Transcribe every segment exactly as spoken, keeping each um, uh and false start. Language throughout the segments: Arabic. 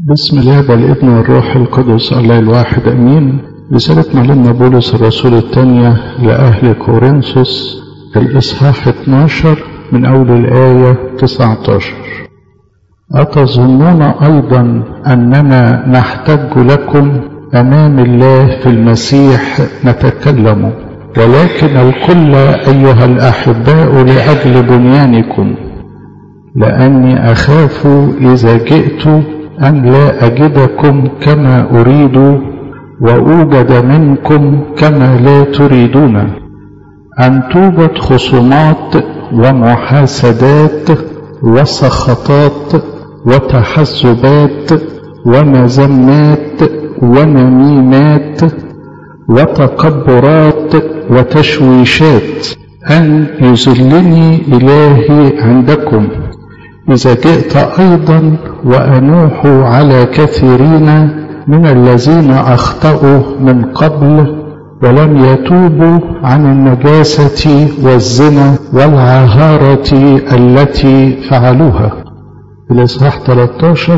بسم الله والابن والروح القدس الله الواحد امين. رسالة معلمنا بولس الرسول الثانية لأهل كورنثوس الإصحاح اثناشر من أول الآية تسعة عشر. أتظنون أيضا أننا نحتج لكم أمام الله في المسيح نتكلم، ولكن الكل أيها الأحباء لأجل بنيانكم، لأني أخاف إذا جئت أن لا أجدكم كما أريد وأوجد منكم كما لا تريدون، أن توجد خصومات ومحاسدات وسخطات وتحزبات ومذمات ونميمات وتكبرات وتشويشات، أن يذلني إلهي عندكم إذا جئت أيضا وأنوح على كثيرين من الذين أخطأوا من قبل ولم يتوبوا عن النجاسة والزنا والعهارة التي فعلوها. الإصحاح ثلاثة عشر.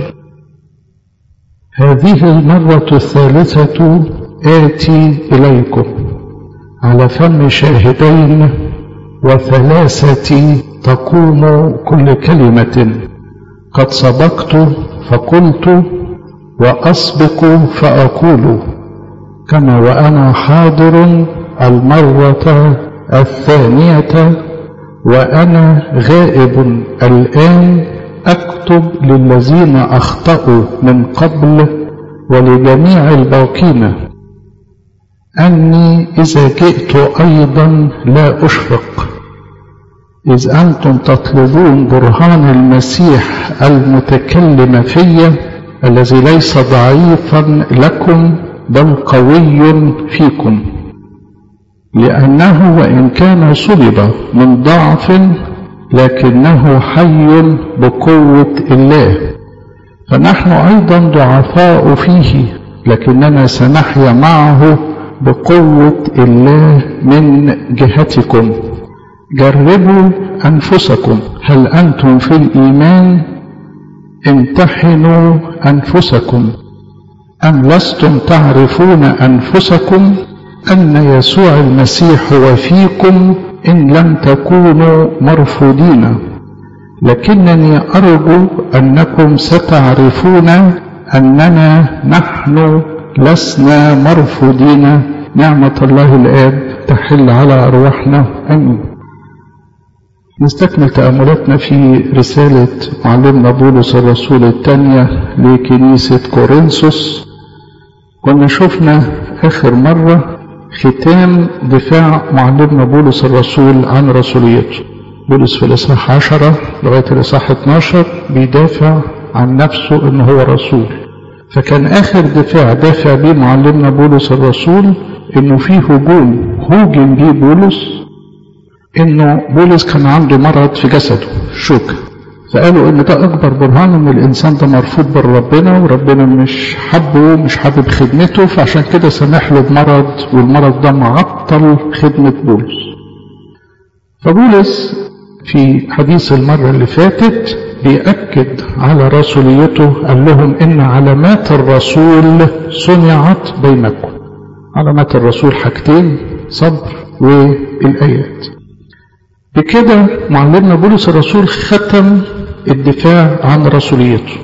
هذه المرة الثالثة آتي إليكم على فم شاهدين وثلاثة تقوم كل كلمة، قد سبقت فقلت وأسبق فأقول، كما وأنا حاضر المرة الثانية وأنا غائب الآن أكتب للذين أخطأوا من قبل ولجميع الباقين، أني إذا جئت أيضا لا أشفق، إذ أنتم تطلبون برهان المسيح المتكلم في، الذي ليس ضعيفا لكم بل قوي فيكم، لأنه وإن كان صلب من ضعف لكنه حي بقوة الله، فنحن أيضا ضعفاء فيه لكننا سنحيا معه بقوة الله من جهتكم. جربوا أنفسكم هل أنتم في الإيمان، امتحنوا أنفسكم، أم لستم تعرفون أنفسكم أن يسوع المسيح هو فيكم إن لم تكونوا مرفوضين، لكنني أرجو أنكم ستعرفون أننا نحن لسنا مرفوضين. نعمة الله الآب تحل على أرواحنا آمين. نستكمل تأملاتنا في رسالة معلمنا بولس الرسول الثانية لكنيسة كورنثوس. كنا شفنا آخر مرة ختام دفاع معلمنا بولس الرسول عن رسوليته. بولس في الإصحاح عشرة لغاية الإصحاح اثناشر بيدافع عن نفسه إنه هو رسول، فكان آخر دفاع دافع بيه معلمنا بولس الرسول إنه فيه هجوم هوجم بيه بولس، إنه بولس كان عنده مرض في جسده شوكة، فقالوا إن ده أكبر برهان إن الإنسان ده مرفوض بالربنا وربنا مش حبه مش حابب خدمته، فعشان كده سمح له بمرض، والمرض ده معطل خدمة بولس. فبولس في حديث المرة اللي فاتت بيأكد على رسوليته، قال لهم إن علامات الرسول صنعت بينكم. علامات الرسول حاجتين، صبر والآيات. بكده معلمنا بولس الرسول ختم الدفاع عن رسوليته.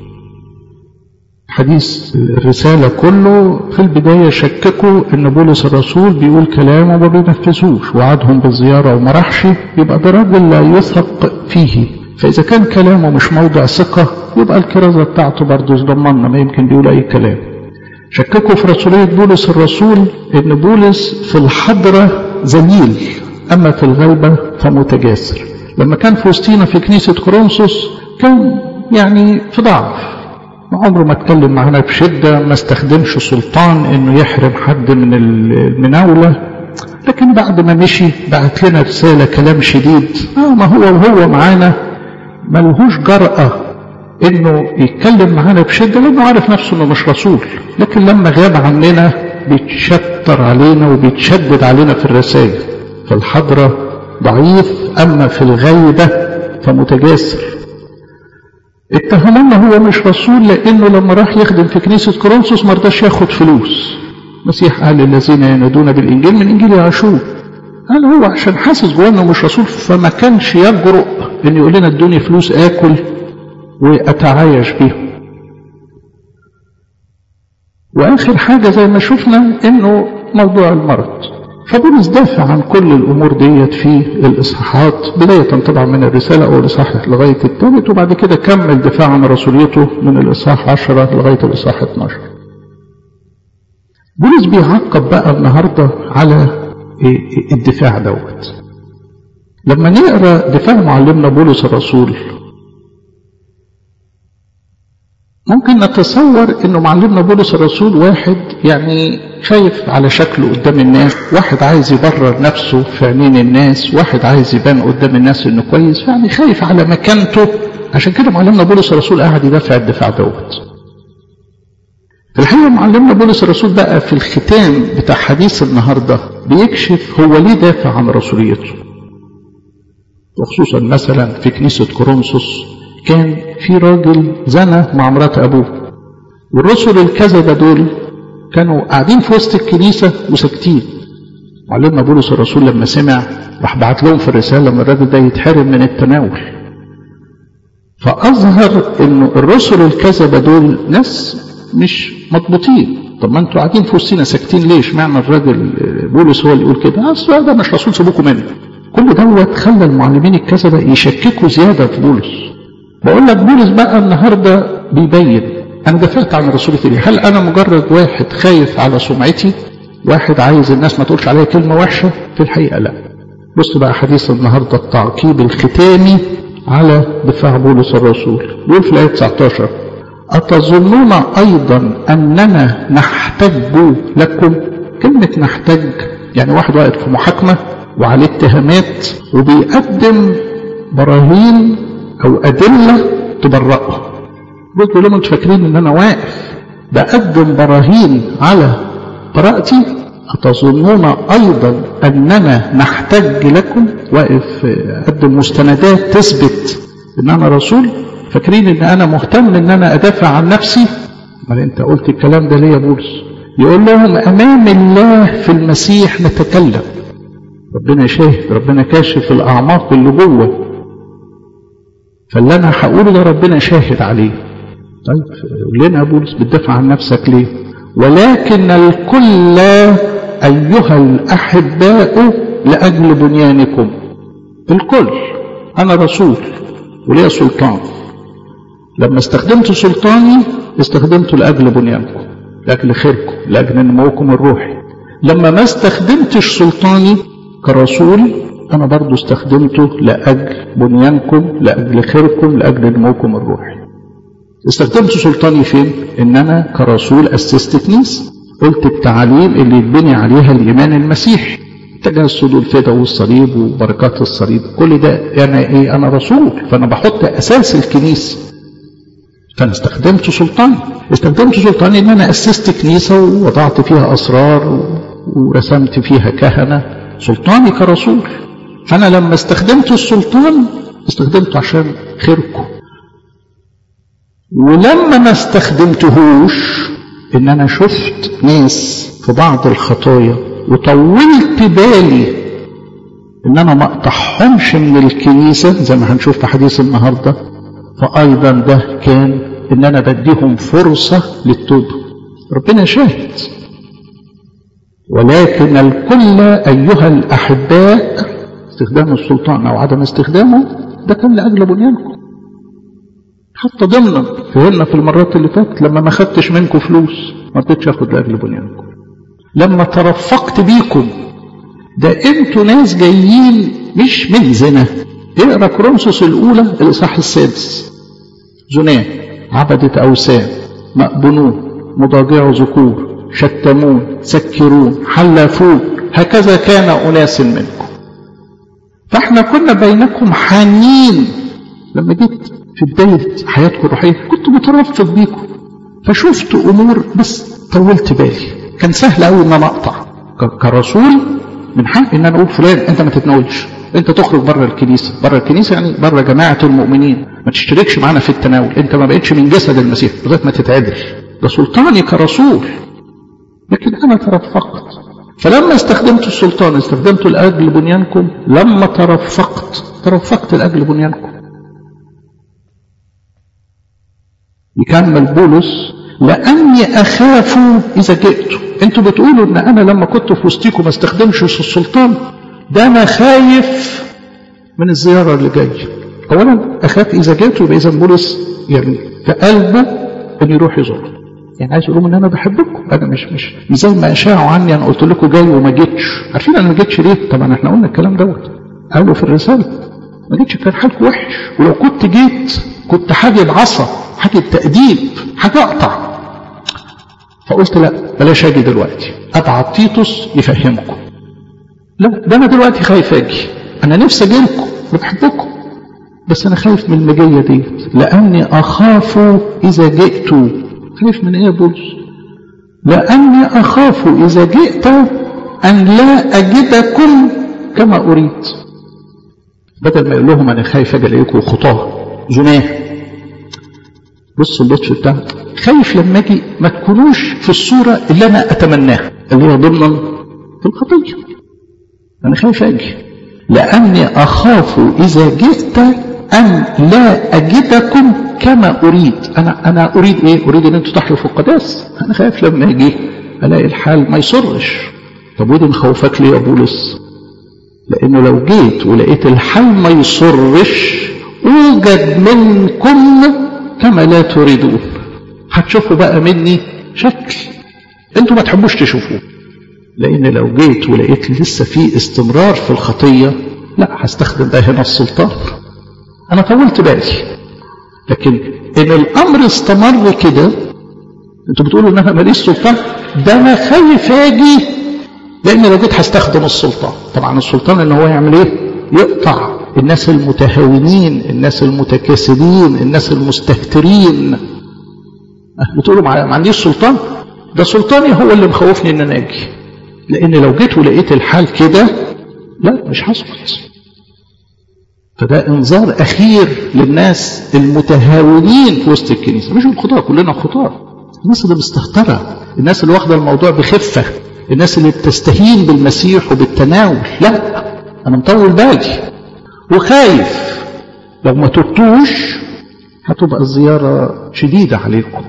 حديث الرسالة كله في البداية شككوا ان بولس الرسول بيقول كلام وما بينفذوش، وعدهم بالزيارة وما راحش، يبقى ده راجل لا يثق فيه. فإذا كان كلامه مش موضع ثقة يبقى الكرازة بتاعته برضه ضمننا، ما يمكن بيقول أي كلام. شككوا في رسولية بولس الرسول ان بولس في الحضرة ذليل أما في الغيبة فمتجاسر. لما كان في وسطينا في كنيسة كورنثوس كان يعني في ضعف، عمره ما اتكلم معنا بشدة، ما استخدمش سلطان انه يحرم حد من المناولة، لكن بعد ما مشي بعت لنا رسالة كلام شديد. اه ما هو وهو معانا ملهوش جرأة انه يتكلم معانا بشدة لانه عارف نفسه انه مش رسول، لكن لما غاب عننا بيتشتر علينا وبيتشدد علينا في الرسائل. في الحضرة ضعيف، أما في الغيبة فمتجاسر. اتهمونا هو مش رسول لانه لما راح يخدم في كنيسة كورنثوس ما رضاش ياخد فلوس. المسيح قال الذين ينادون بالانجيل من انجيل يعشوه. قال هو عشان حاسس جواه انه مش رسول فما كانش يجرؤ ان يقول لنا ادوني فلوس اكل واتعايش بيهم. واخر حاجة زي ما شفنا انه موضوع المرض. فبولس دافع عن كل الامور ديت في الاصحاحات بداية طبعا من الرسالة او الاصحاح لغاية الثالث، وبعد كده كمل دفاع عن رسوليته من الاصحاح عشرة لغاية الاصحاح اتناشر. بولس بيعقب بقى النهاردة على الدفاع دوت. لما نقرأ دفاع معلمنا بولس الرسول ممكن نتصور انه معلمنا بولس الرسول واحد يعني خايف على شكله قدام الناس، واحد عايز يبرر نفسه في عينين الناس، واحد عايز يبان قدام الناس انه كويس، يعني خايف على مكانته. عشان كده معلمنا بولس الرسول قاعد يدافع الدفاع دوت. في الحقيقة معلمنا بولس الرسول بقى في الختام بتاع حديث النهاردة بيكشف هو ليه دافع عن رسوليته، وخصوصا مثلا في كنيسة كورنثوس كان في راجل زنى مع مرات أبوه، والرسل الكذبة دول كانوا قاعدين في وسط الكنيسة وساكتين. معلمنا بولس الرسول لما سمع راح بعت لهم في الرسالة لما الراجل ده يتحرم من التناول. فأظهر إنه الرسل الكذبة دول ناس مش مضبوطين. طب ما انتوا قاعدين في وسطنا ساكتين ليش؟ معنى الراجل بولس هو اللي يقول كده؟ اصل ده مش رسول سيبوكم منه. كل دوت خلى المعلمين الكذبة يشككوا زيادة في بولس. بقول لك بولس بقى النهارده بيبين انا دافعت عن رسولتي ليه؟ هل انا مجرد واحد خايف على سمعتي؟ واحد عايز الناس ما تقولش عليا كلمة وحشة؟ في الحقيقة لا. بص بقى حديث النهارده التعقيب الختامي على دفاع بولس الرسول. بيقول في الآية تسعتاشر: أتظنون أيضا أننا نحتج لكم؟ كلمة نحتج يعني واحد واقف في محاكمة وعليه اتهامات وبيقدم براهين أو أدلة تبرئه. بيقول لهم انتوا فاكرين إن أنا واقف بقدم براهين على براءتي؟ أتظنون أيضا أننا نحتج لكم؟ واقف أقدم مستندات تثبت إن أنا رسول؟ فاكرين ان انا مهتم ان انا ادافع عن نفسي؟ امال انت قلت الكلام ده ليه يا بولس؟ يقول لهم امام الله في المسيح نتكلم. ربنا شاهد، ربنا كاشف الاعماق اللي جوه، فاللي انا هقوله ده ربنا شاهد عليه. طيب قول لنا يا بولس بتدافع عن نفسك ليه؟ ولكن الكل ايها الاحباء لاجل بنيانكم. الكل. انا رسول وليا سلطان، لما استخدمت سلطاني استخدمته لأجل بنيانكم، لأجل خيركم، لأجل نموكم الروحي. لما ما استخدمتش سلطاني كرسول أنا برضو استخدمته لأجل بنيانكم، لأجل خيركم، لأجل نموكم الروحي. استخدمت سلطاني فين؟ إن أنا كرسول أسست كنيسة، قلت التعاليم اللي يتبني عليها الإيمان المسيحي، تجسد الفدا والصليب وبركات الصليب، كل ده يعني إيه؟ أنا رسول، فأنا بحط أساس الكنيسة. فأنا استخدمت سلطاني، استخدمت سلطاني إن أنا أسست كنيسة ووضعت فيها أسرار ورسمت فيها كهنة، سلطاني كرسول. فأنا لما استخدمت السلطان استخدمته عشان خيركم. ولما ما استخدمتهوش إن أنا شفت ناس في بعض الخطايا وطولت بالي إن أنا ما أقطعهمش من الكنيسة زي ما هنشوف في حديث النهارده، فأيضا ده كان إن أنا بديهم فرصة للتوبة. ربنا شاهد. ولكن الكل أيها الأحباء، استخدام السلطان أو عدم استخدامه ده كان لأجل بنيانكم. حتى ضمنا فهمنا في المرات اللي فاتت لما ما خدتش منكم فلوس ما رضيتش أخد لأجل بنيانكم. لما ترفقت بيكم ده انتوا ناس جايين مش من زنا. اقرا كورنثوس الأولى الإصحاح السادس: زناه، عبدة أوثان، مأبونون، مضاجع ذكور، شتمون، سكرون، حلافون، هكذا كان أناس منكم. فاحنا كنا بينكم حانين. لما جيت في بداية حياتكم الروحية كنت مترفق بيكم، فشفت أمور بس طولت بالي. كان سهل قوي ان انا اقطع كرسول، من حق ان انا اقول فلان انت ما تتناولش، انت تخرج بره الكنيسه، بره الكنيسه يعني بره جماعه المؤمنين، ما تشتركش معانا في التناول، انت ما بقتش من جسد المسيح لغايه ما تتعدل. ده سلطاني كرسول، لكن انا ترفقت. فلما استخدمت السلطان استخدمته لاجل بنيانكم، لما ترفقت ترفقت لاجل بنيانكم. يكمل بولس: لاني اخاف اذا جئت. انتوا بتقولوا ان انا لما كنت في وسطيكم ما استخدمش السلطان، ده انا خايف من الزياره اللي جايه. اولا اخاف اذا جئت، يبقى اذا بولس يعني في قلبه ان يروح يزور، يعني عايز يقول ان انا بحبكم، انا مش مش مش زي ما اشاعوا عني انا قلت لكم جاي وما جيتش. عارفين انا ما جيتش ليه؟ طبعا احنا قلنا الكلام دوت قالوا في الرساله، ما جيتش كان حالكم وحش، ولو كنت جيت كنت حاجه بعصا، حاجه تأديب، حاجه اقطع. فقلت لا بلاش اجي دلوقتي، ابعت تيتوس يفهمكم. لا ده انا دلوقتي خايف اجي، انا نفسي اجي لكم بحبكم، بس انا خايف من المجيه ديت. لاني اخاف اذا جئت. خايف من ايه يا بولس؟ لاني اخاف اذا جئت ان لا اجدكم كما اريد. بدل ما يقول لهم انا خايف اجي الاقيكم خطاه زناه، بص اللطف بتاعه، خايف لما اجي ما تكونوش في الصوره اللي انا اتمناها اللي هي ضمنا في الخطيه. انا خايف اجي لاني اخاف اذا جئت ان لا اجدكم كما اريد. انا انا اريد ايه؟ اريد ان انتوا تحيوا في القداس. انا خايف لما اجي الاقي الحال ما يصرش. طب ودي مخوفك ليه يا بولس؟ لانه لو جيت ولقيت الحال ما يصرش اوجد منكم كما لا تريدون. هتشوفوا بقى مني شكل انتوا ما تحبوش تشوفوه. لان لو جيت ولقيت لسه في استمرار في الخطيه، لا هستخدم بقى هنا السلطان. انا طولت بالي، لكن ان الامر استمر كده، انتوا بتقولوا ان انا ماليش سلطان، ده انا خايف اجي لان لو جيت هستخدم السلطان. طبعا السلطان ان هو يعمل ايه؟ يقطع الناس المتهاونين، الناس المتكاسلين، الناس المستهترين. بتقولوا ما عنديش سلطان؟ ده سلطاني هو اللي مخوفني ان انا اجي، لان لو جيت ولقيت الحال كده لا مش هسكت. فده انذار اخير للناس المتهاونين في وسط الكنيسه، مش الخطاه، كلنا خطاه. الناس اللي مستهتره، الناس اللي واخده الموضوع بخفه، الناس اللي بتستهين بالمسيح وبالتناول. لا انا مطول بالي وخايف لو ما تبتوش هتبقى الزياره شديده عليكم.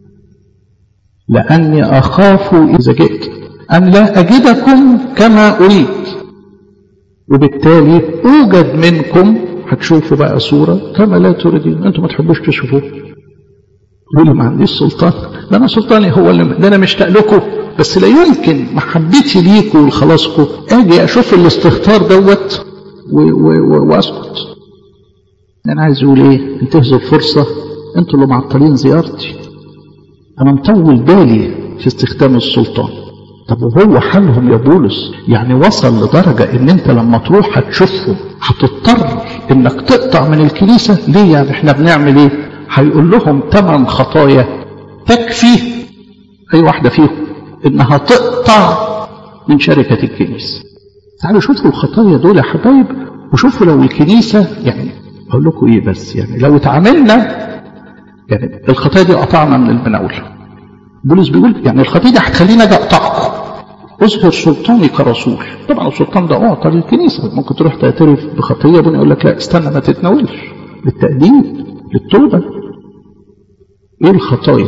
لاني اخاف اذا جئت ان لا اجدكم كما اريد، وبالتالي اوجد منكم، هتشوفوا بقى صوره كما لا تريدون. انتم ما تحبوش تشوفوه. تقولوا ما عنديش سلطان، ده انا سلطاني هو اللي ده انا مشتاق لكم، بس لا يمكن محبتي ليكم وخلاصكم اجي اشوف الاستهتار دوت واسكت. انا عايز اقول ايه؟ انتهزوا الفرصه، انتوا اللي معطلين زيارتي. انا مطول بالي في استخدام السلطان. طب وهو حالهم يا بولس يعني وصل لدرجه ان انت لما تروح هتشوفهم هتضطر انك تقطع من الكنيسه؟ ليه يعني؟ احنا بنعمل ايه؟ هيقول لهم ثمان خطايا تكفي اي واحده فيهم انها تقطع من شركه الكنيسه. تعالوا شوفوا الخطايا دول يا حبايب، وشوفوا لو الكنيسه، يعني اقول لكم ايه بس، يعني لو اتعاملنا، يعني الخطايا دي قطعنا من المناوله. بولس بيقول يعني الخطيه دي هتخلينا اجي اقطعكم، اظهر سلطاني كرسول. طبعا السلطان ده اعطى للكنيسه، ممكن تروح تعترف بخطيه بني يقول لك لا استنى ما تتناولش، للتأديب للتوبه. ايه الخطايا؟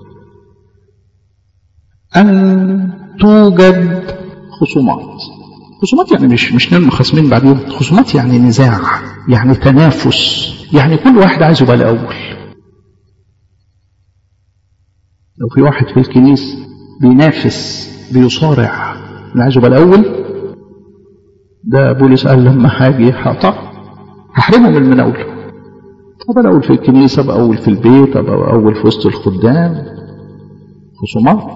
ان توجد خصومات. خصومات يعني مش مش نلم خصمين بعدين، خصومات يعني نزاع، يعني تنافس، يعني كل واحد عايز يبقى الاول. لو في واحد في الكنيسه بينافس بيصارع اللي عايز يبقى الاول، ده بولس قال لما هاجي هقطع هحرمه من المناوله. ابقى الاول في الكنيسه، ابقى اول في البيت، ابقى اول في وسط الخدام. خصومات.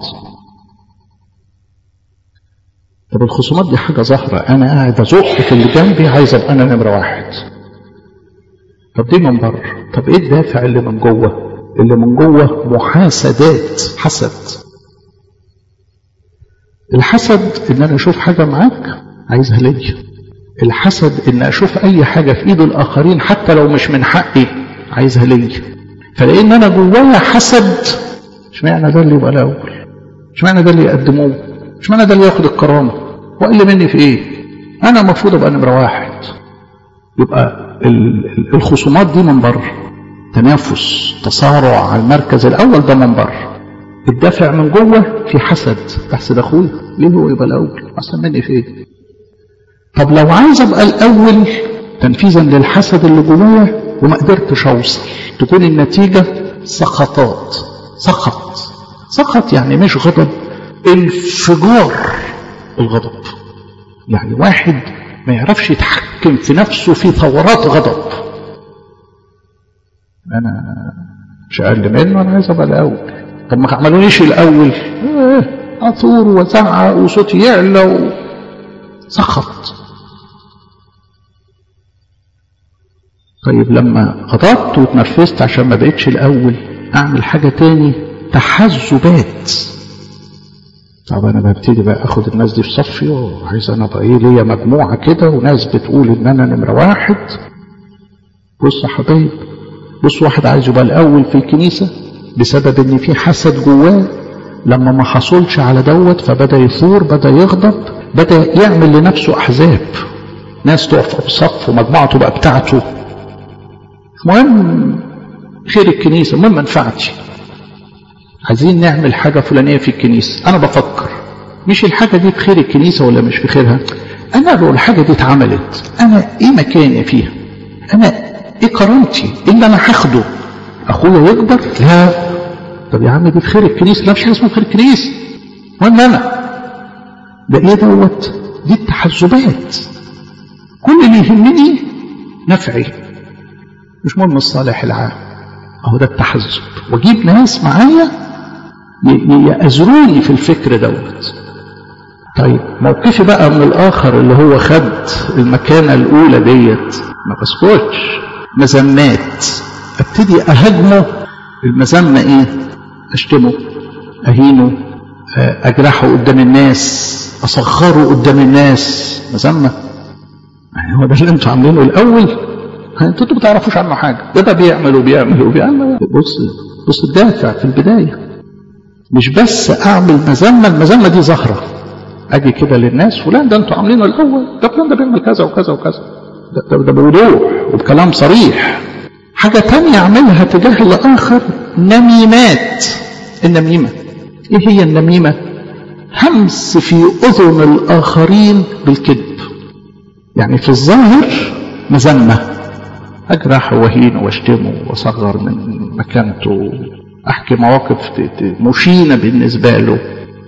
طب الخصومات دي حاجه ظاهره، انا قاعد ازق في اللي جنبي عايز ابقى انا نمره واحد. طب دي من بره. طب ايه الدافع اللي من جوه؟ اللي من جوه محاسدات، حسد. الحسد ان انا اشوف حاجه معاك عايزها ليا، الحسد ان اشوف اي حاجة في ايد الاخرين حتى لو مش من حقي عايزها ليا، فلان انا جوايا حسد، اشمعنى ده اللي يبقى الاول، اشمعنى ده اللي يقدموه، اشمعنى ده اللي ياخد الكرامة، واقل مني في ايه، انا المفروض ابقى نمرة واحد. يبقى الخصومات دي من بره، تنافس تصارع على المركز الاول ده من بره. الدافع من جوه في حسد، بحسد اخويا ليه هو يبقى الاول، احسن مني في ايه. طب لو عايز ابقى الاول تنفيذا للحسد اللي جوايا وما قدرتش اوصل، تكون النتيجه سخطات. سخط سخط يعني مش غضب، انفجار الغضب. يعني واحد ما يعرفش يتحكم في نفسه في ثورات غضب، انا مش اقل منه، انا عايز ابقى الاول. طب ما عملونيش الاول، اثور وزعق وصوتي يعلى، سخط. طيب لما غضبت واتنرفزت عشان ما بقتش الاول، اعمل حاجه تاني، تحزبات. طب انا ببتدي بقى اخد الناس دي في صفي، وعايز انا بقى ايه، ليا مجموعه كده وناس بتقول ان انا نمره واحد. بص يا حبايب، بص واحد عايز يبقى الاول في الكنيسه بسبب ان في حسد جواه، لما ما حصلش على دوت فبدا يثور، بدا يغضب، بدا يعمل لنفسه احزاب، ناس تقف في صف ومجموعته بقى بتاعته. المهم خير الكنيسه، المهم منفعتي، عايزين نعمل حاجه فلانيه في الكنيسه. انا بفكر مش الحاجه دي في خير الكنيسه ولا مش في خيرها، انا لو الحاجه دي اتعملت انا ايه مكاني فيها، انا ايه كرامتي، ايه اللي انا هاخده، اخويا يكبر؟ لا. طب يا عم دي في خير الكنيسه، لا مش حاجه اسمها خير الكنيسه، المهم انا ده ايه دوت، دي التحزبات. كل اللي يهمني نفعي، مش مهم الصالح العام. اهو ده التحزب، واجيب ناس معايا يأزروني في الفكر دوت. طيب موقفي بقى من الاخر اللي هو خد المكانه الاولى ديت، ما بسكتش، مذمات، ابتدي اهاجمه. المذمه ايه؟ اشتمه، اهينه، اجرحه قدام الناس، اصغره قدام الناس. مذمه يعني هو ده اللي انتوا عاملينه الاول؟ انتوا ما تعرفوش عنه حاجه، ده ده بيعمل وبيعمل وبيعمل. بص بص الدافع في البدايه، مش بس اعمل مذمه، المذمه دي ظاهره، اجي كده للناس فلان ده انتوا عاملينه الاول، ده فلان ده بيعمل كذا وكذا وكذا، ده, ده, ده بوضوح وبكلام صريح. حاجه ثانيه اعملها تجاه الاخر، نميمات. النميمه ايه هي النميمه؟ همس في اذن الاخرين بالكذب. يعني في الظاهر مذمه، اجرح واهين واشتمه واصغر من مكانته، احكي مواقف مشينه بالنسبه له.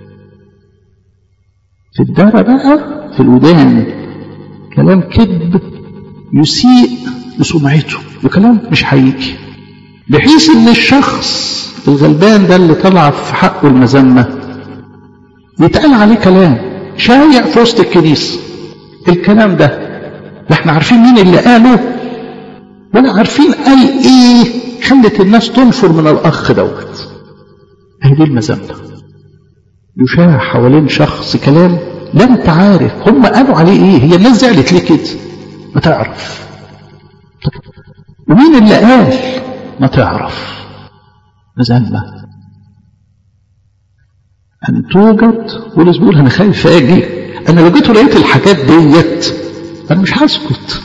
في الدار بقى في الودان كلام كذب يسيء لسمعته، وكلام مش حقيقي، بحيث ان الشخص الغلبان ده اللي طلع في حقه المذمه يتقال عليه كلام شايع في وسط الكنيسه. الكلام ده لا احنا عارفين مين اللي قاله ولا عارفين قال ايه، خلت الناس تنفر من الاخ دوت. هي دي المذمه، يشاع حوالين شخص كلام لا انت عارف هم قالوا عليه ايه، هي الناس زعلت ليه كده ما تعرف، ومين اللي قال ما تعرف. مذمه ان توجد، ولس بيقول انا خايف اجي، انا لو جيت ولقيت الحاجات ديت انا مش هسكت.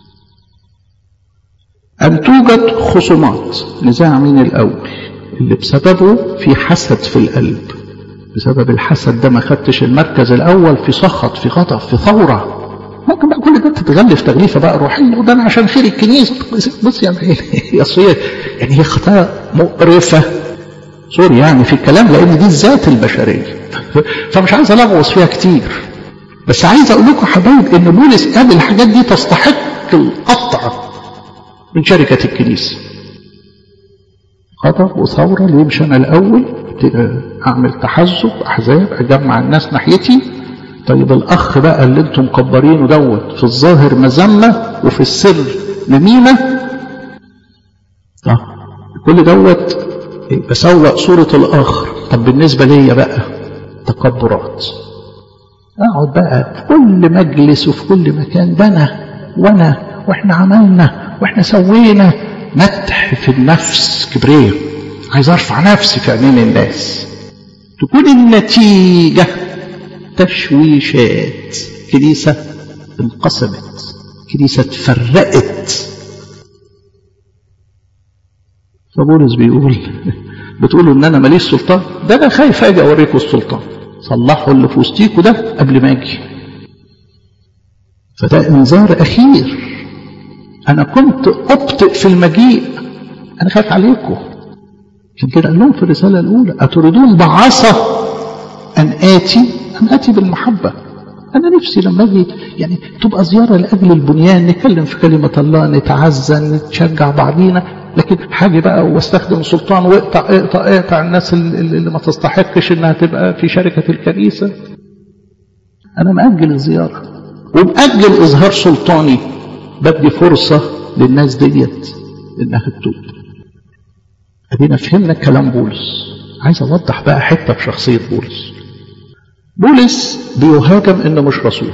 أن توجد خصومات، نزاع مين الأول، اللي بسببه في حسد في القلب، بسبب الحسد ده ما خدتش المركز الأول، في سخط، في غضب، في ثورة. ممكن بقى كل ده تتغلف تغليفة بقى روحية، وده أنا عشان خير الكنيسة. بص يعني هي صيغة، يعني هي خطايا مقرفة سوري يعني في الكلام، لأن دي الذات البشرية، فمش عايز ألغوص فيها كتير، بس عايز أقول لكم حبايب إن بولس قال الحاجات دي تستحق القطع من شركة الكنيسة. غضب وثورة، ليه مش أنا الأول؟ أعمل تحزب، أحزاب، أجمع الناس ناحيتي. طيب الأخ بقى اللي أنتم مكبرينه دوت، في الظاهر مذمة وفي السر نميمة، طب كل دوت بسوق صورة الآخر. طب بالنسبة لي بقى تكبرات، اقعد بقى في كل مجلس وفي كل مكان ده انا وانا واحنا عملنا واحنا سوينا، مدح في النفس، كبرياء، عايز ارفع نفسي في عينين الناس. تكون النتيجة تشويشات، كنيسة انقسمت، كنيسة اتفرقت. فبولس بيقول بتقولوا ان انا ماليش سلطان، ده انا خايف اجي اوريكم السلطان، صلحوا اللي في وسطيكوا ده قبل ما اجي. فده انذار اخير، انا كنت ابطئ في المجيء، انا خايف عليكم. عشان كده قال لهم في الرساله الاولى اتريدون بعصا ان اتي ام اتي بالمحبه. انا نفسي لما اجي يعني تبقى زياره لاجل البنيان، نتكلم في كلمه الله، نتعزى، نتشجع بعضينا، لكن حاجه بقى واستخدم السلطان واقطع اقطع اقطع الناس اللي ما تستحقش انها تبقى في شركه الكنيسه. انا مأجل الزياره ومأجل اظهار سلطاني، بدي فرصه للناس ديت انها تتوب. ادينا فهمنا كلام بولس. عايز اوضح بقى حته في شخصيه بولس. بولس بيهاجم انه مش رسول،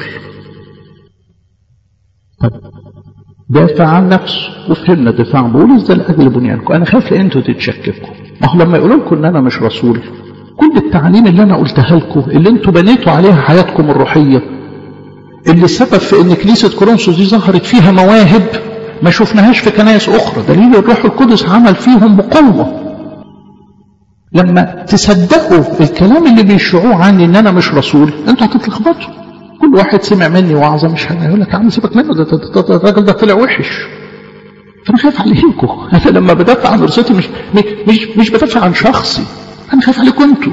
طب دافع عن نفسه، وفهمنا دفاع بولس ده لاجل بنيانكم. انا خايف انتوا تتشككوا، ما هو لما يقولوا لكم ان انا مش رسول، كل التعليم اللي انا قلتها لكم اللي انتوا بنيتوا عليها حياتكم الروحيه، اللي سبب في ان كنيسه كورنثوس دي ظهرت فيها مواهب ما شفناهاش في كنائس اخرى، دليل الروح القدس عمل فيهم بقوه. لما تصدقوا الكلام اللي بيشعوه عني ان انا مش رسول، انتوا هتتلخبطوا. كل واحد سمع مني وعظه مش هيقول لك يا عم سيبك منه، ده الراجل ده طلع وحش. فانا خايف عليكم. انا لما بدافع عن رسالتي مش مش مش بدافع عن شخصي، انا خايف عليكم انتوا.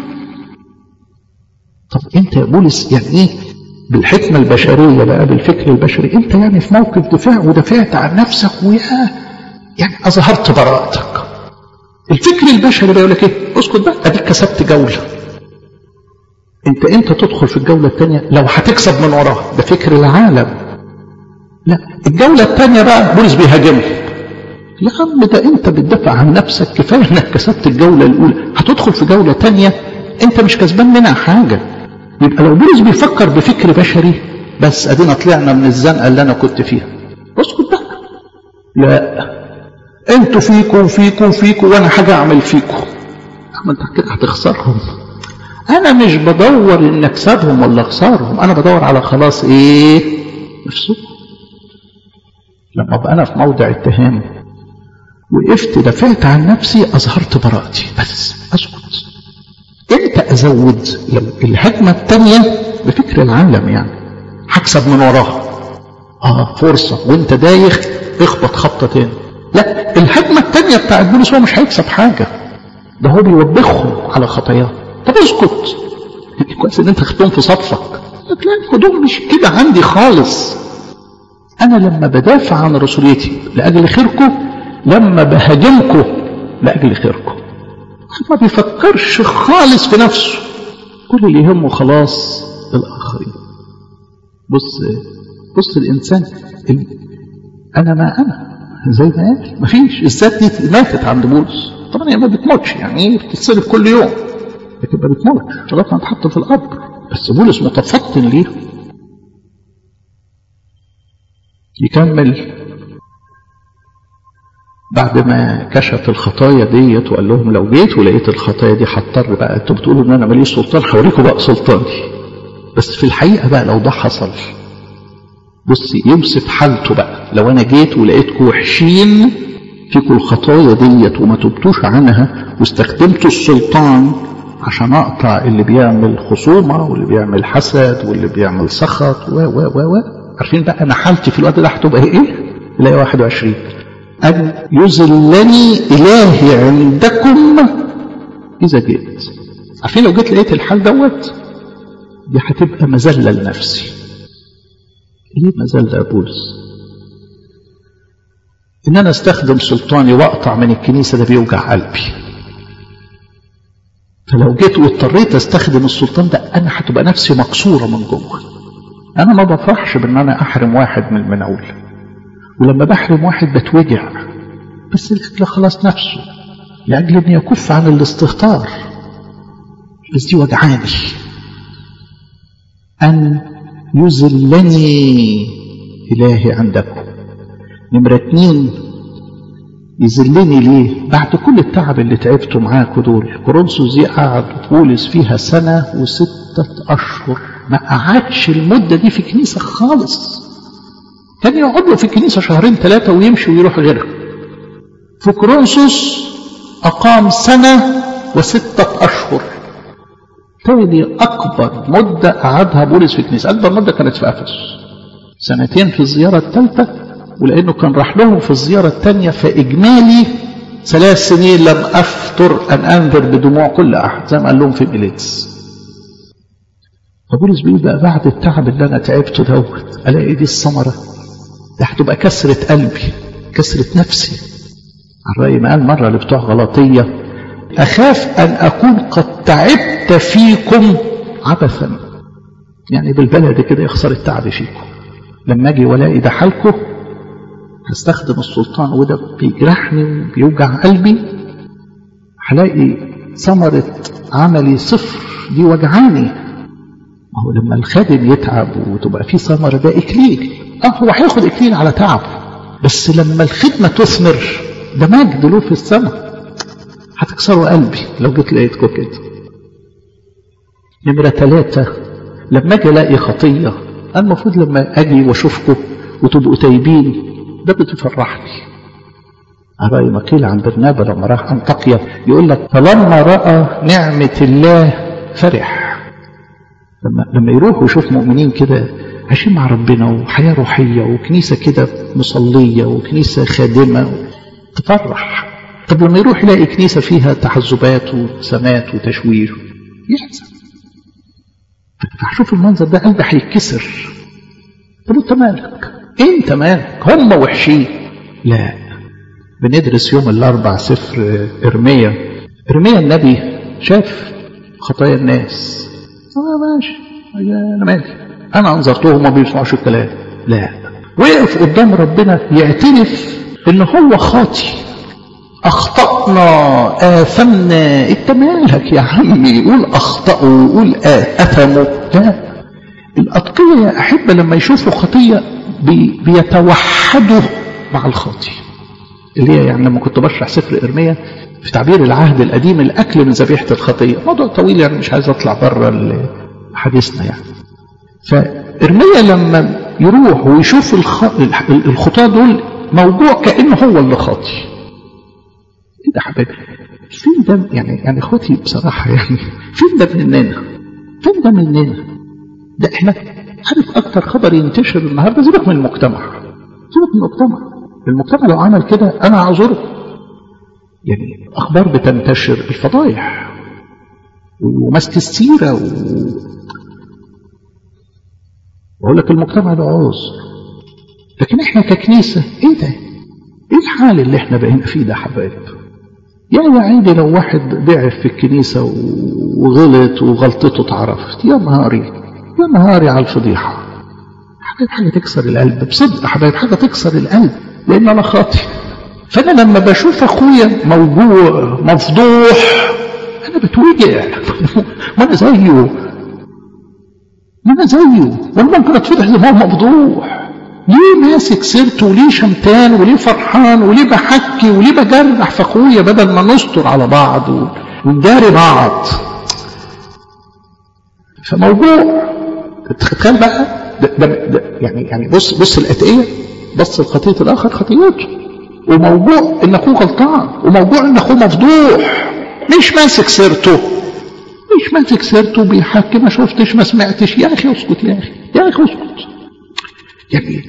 طب انت يا بولس يعني ايه بالحكمه البشريه بقى، بالفكر البشري، انت يعني في موقف دفاع ودافعت عن نفسك ويا يعني اظهرت براءتك. الفكر البشري بيقول لك ايه؟ اسكت بقى، اديك كسبت جوله. انت انت تدخل في الجوله الثانيه لو هتكسب من وراها، ده فكر العالم. لا، الجوله الثانيه بقى بولس بيهاجمه. يا عم ده انت بتدافع عن نفسك، كفايه انك كسبت الجوله الاولى، هتدخل في جوله ثانيه انت مش كسبان منها حاجه. يبقى لو بولس بيفكر بفكر بشري بس، ادينا طلعنا من الزنقه اللي انا كنت فيها. اسكت بقى. لا، انتوا فيكم فيكم فيكم وانا حاجه اعمل فيكم. اما انت كده هتخسرهم. انا مش بدور ان اكسبهم ولا اخسرهم، انا بدور على خلاص ايه؟ نفسكم. لما ابقى انا في موضع اتهام وقفت دافعت عن نفسي، اظهرت براءتي، بس اسكت. امتى ازود؟ لو الهجمه الثانيه بفكر العالم يعني هكسب من وراها، اه فرصه وانت دايخ اخبط خبطه تاني. لا، الهجمه الثانيه بتاعت بولس هو مش هيكسب حاجه، ده هو بيوبخهم على خطاياهم. طب اسكت، كويس ان انت خدتهم في صفك، لا دول مش كده عندي خالص. انا لما بدافع عن رسوليتي لاجل خيركم، لما بهاجمكم لاجل خيركم. ما بيفكرش خالص في نفسه، كل اللي يهمه خلاص الاخرين. بص بص الانسان اللي انا ما انا زي ما قال مفيش، الذات دي ماتت عند بولس. طبعا هي ما بتموتش، يعني ايه بتتصرف كل يوم، لكن ما بتموتش لغايه ما تحط في القبر. بس بولس متفطن ليه. يكمل بعد ما كشف الخطايا ديت وقال لهم لو جيت ولقيت الخطايا دي هضطر بقى، انتوا بتقولوا ان انا ماليش سلطان، هوريكم بقى سلطاني. بس في الحقيقه بقى لو ده حصل، بصي يوصف حالته بقى. لو انا جيت ولقيتكم وحشين فيكم الخطايا ديت وما تبتوش عنها، واستخدمتوا السلطان عشان اقطع اللي بيعمل خصومه واللي بيعمل حسد واللي بيعمل سخط و و و و عارفين بقى انا حالتي في الوقت ده هتبقى ايه؟ الايه واحد وعشرين، أن يذلني إلهي عندكم إذا جئت. عارفين لو جيت لقيت الحال دوت، دي هتبقى مذلة لنفسي. ليه مذلة يا بولس؟ إن أنا استخدم سلطاني وأقطع من الكنيسة، ده بيوجع قلبي. فلو جيت واضطريت استخدم السلطان ده، أنا هتبقى نفسي مكسورة من جوه. أنا ما بفرحش بأن أنا أحرم واحد من المناول، ولما بحرم واحد بتوجع، بس الأجل خلاص نفسه، لأجل أن يكف عن الاستهتار. بس دي وجعاني. أن يذلني إلهي عندكم. نمرة اتنين، يذلني ليه؟ بعد كل التعب اللي تعبته معاكم دول. كورنثوس دي قعد بولس فيها سنة وستة أشهر، ما قعدش المدة دي في كنيسة خالص، كان يقعد له في الكنيسة شهرين ثلاثة ويمشي ويروح غيرها. في كورنثوس أقام سنة وستة أشهر، تاني أكبر مدة قعدها بولس في الكنيسة. أكبر مدة كانت في أفسس، سنتين في الزيارة الثالثة، ولأنه كان راح لهم في الزيارة الثانية، فإجمالي ثلاث سنين لم أفتر أن أنذر بدموع كل أحد، زي ما قال لهم في ميليتس. فبولس بيقول بقى بعد التعب اللي أنا تعبته دوت ألاقي دي الثمرة، ده هتبقى كسرة قلبي، كسرة نفسي. على رأي ما قال مرة لبتوع غلاطية: أخاف أن أكون قد تعبت فيكم عبثا، يعني بالبلد كده يخسر التعب فيكم. لما أجي ولاقي ده حالكم هستخدم السلطان وده بيجرحني وبيوجع قلبي، هلاقي ثمرة عملي صفر، دي وجعاني. ما هو لما الخادم يتعب وتبقى فيه ثمرة ده إكليل. اه هو هياخد إكليل على تعبه، بس لما الخدمة تثمر ده مجد له في السماء. هتكسروا قلبي لو جيت لقيتكم كده. نمرة ثلاثة، لما اجي الاقي خطية، المفروض لما اجي واشوفكم وتبقوا تايبين ده بتفرحني. رأي ما قيل عن برنابا لما راح أنطاكيا يقول لك: فلما رأى نعمة الله فرح. لما لما يروح ويشوف مؤمنين كده عايشين مع ربنا وحياة روحية وكنيسة كده مصلية وكنيسة خادمة تفرح. طب لما يروح يلاقي كنيسة فيها تحزبات وسمات وتشويش يحزن. فشوف المنظر ده قلبي هيتكسر. طب انت مالك؟ انت مالك؟ هم وحشين؟ لا. بندرس يوم الاربع سفر ارميا. ارميا النبي شاف خطايا الناس. اه ماشي، انا مالي، انا انظرتهم ما بيسمعوش الكلام. لا، وقف قدام ربنا يعترف ان هو خاطي. اخطأنا آثمنا. انت مالك يا عمي؟ قول اخطأوا، قول آثموا. لا، الأتقياء يا أحبة لما يشوفوا خطية بي بيتوحدوا مع الخاطي. اللي هي يعني لما كنت بشرح سفر إرميا في تعبير العهد القديم الأكل من ذبيحة الخطية، موضوع طويل يعني مش عايز أطلع بره حديثنا يعني. فإرميا لما يروح ويشوف الخطاة دول موضوع كأنه هو اللي خاطي. ايه ده حبايبي؟ فين ده يعني؟ يعني اخواتي بصراحة يعني فين ده مننا؟ فين ده مننا؟ ده احنا عارف اكتر خبر ينتشر النهارده، سيبك من المجتمع، سيبك من المجتمع. المجتمع لو عمل كده انا اعذره. يعني اخبار بتنتشر الفضايح ومسك السيرة و... واقول لك المجتمع ده عذر. لكن احنا ككنيسة ايه ده؟ ايه الحال اللي احنا بقينا فيه ده حبايب؟ يعني عادي لو واحد ضعف في الكنيسة وغلط وغلطته اتعرفت، يا نهاري يا نهاري على الفضيحة. حاجة حاجة تكسر القلب بصدق حبايب، حاجة تكسر القلب، لأن أنا خاطئ. فأنا لما بشوف أخويا موجوع مفضوح أنا بتوجع. ما أنا زيه، ما أنا زيه، وأنا ممكن أتفضح زي ما هو مفضوح. ليه ماسك سيرته وليه شمتان وليه فرحان وليه بحكي وليه بجرح في أخويا بدل ما نستر على بعض ونداري بعض؟ فموضوع تخيل بقى ده ده ده يعني يعني بص بص الأتقية، بص الخطية الآخر خطيته، وموضوع إن أخوه غلطان، وموضوع إن أخوه مفضوح. مش ماسك سيرته، مش ماسك سيرته بيحكي ما شفتش ما سمعتش. يا أخي اسكت، يا أخي يا أخي اسكت. يعني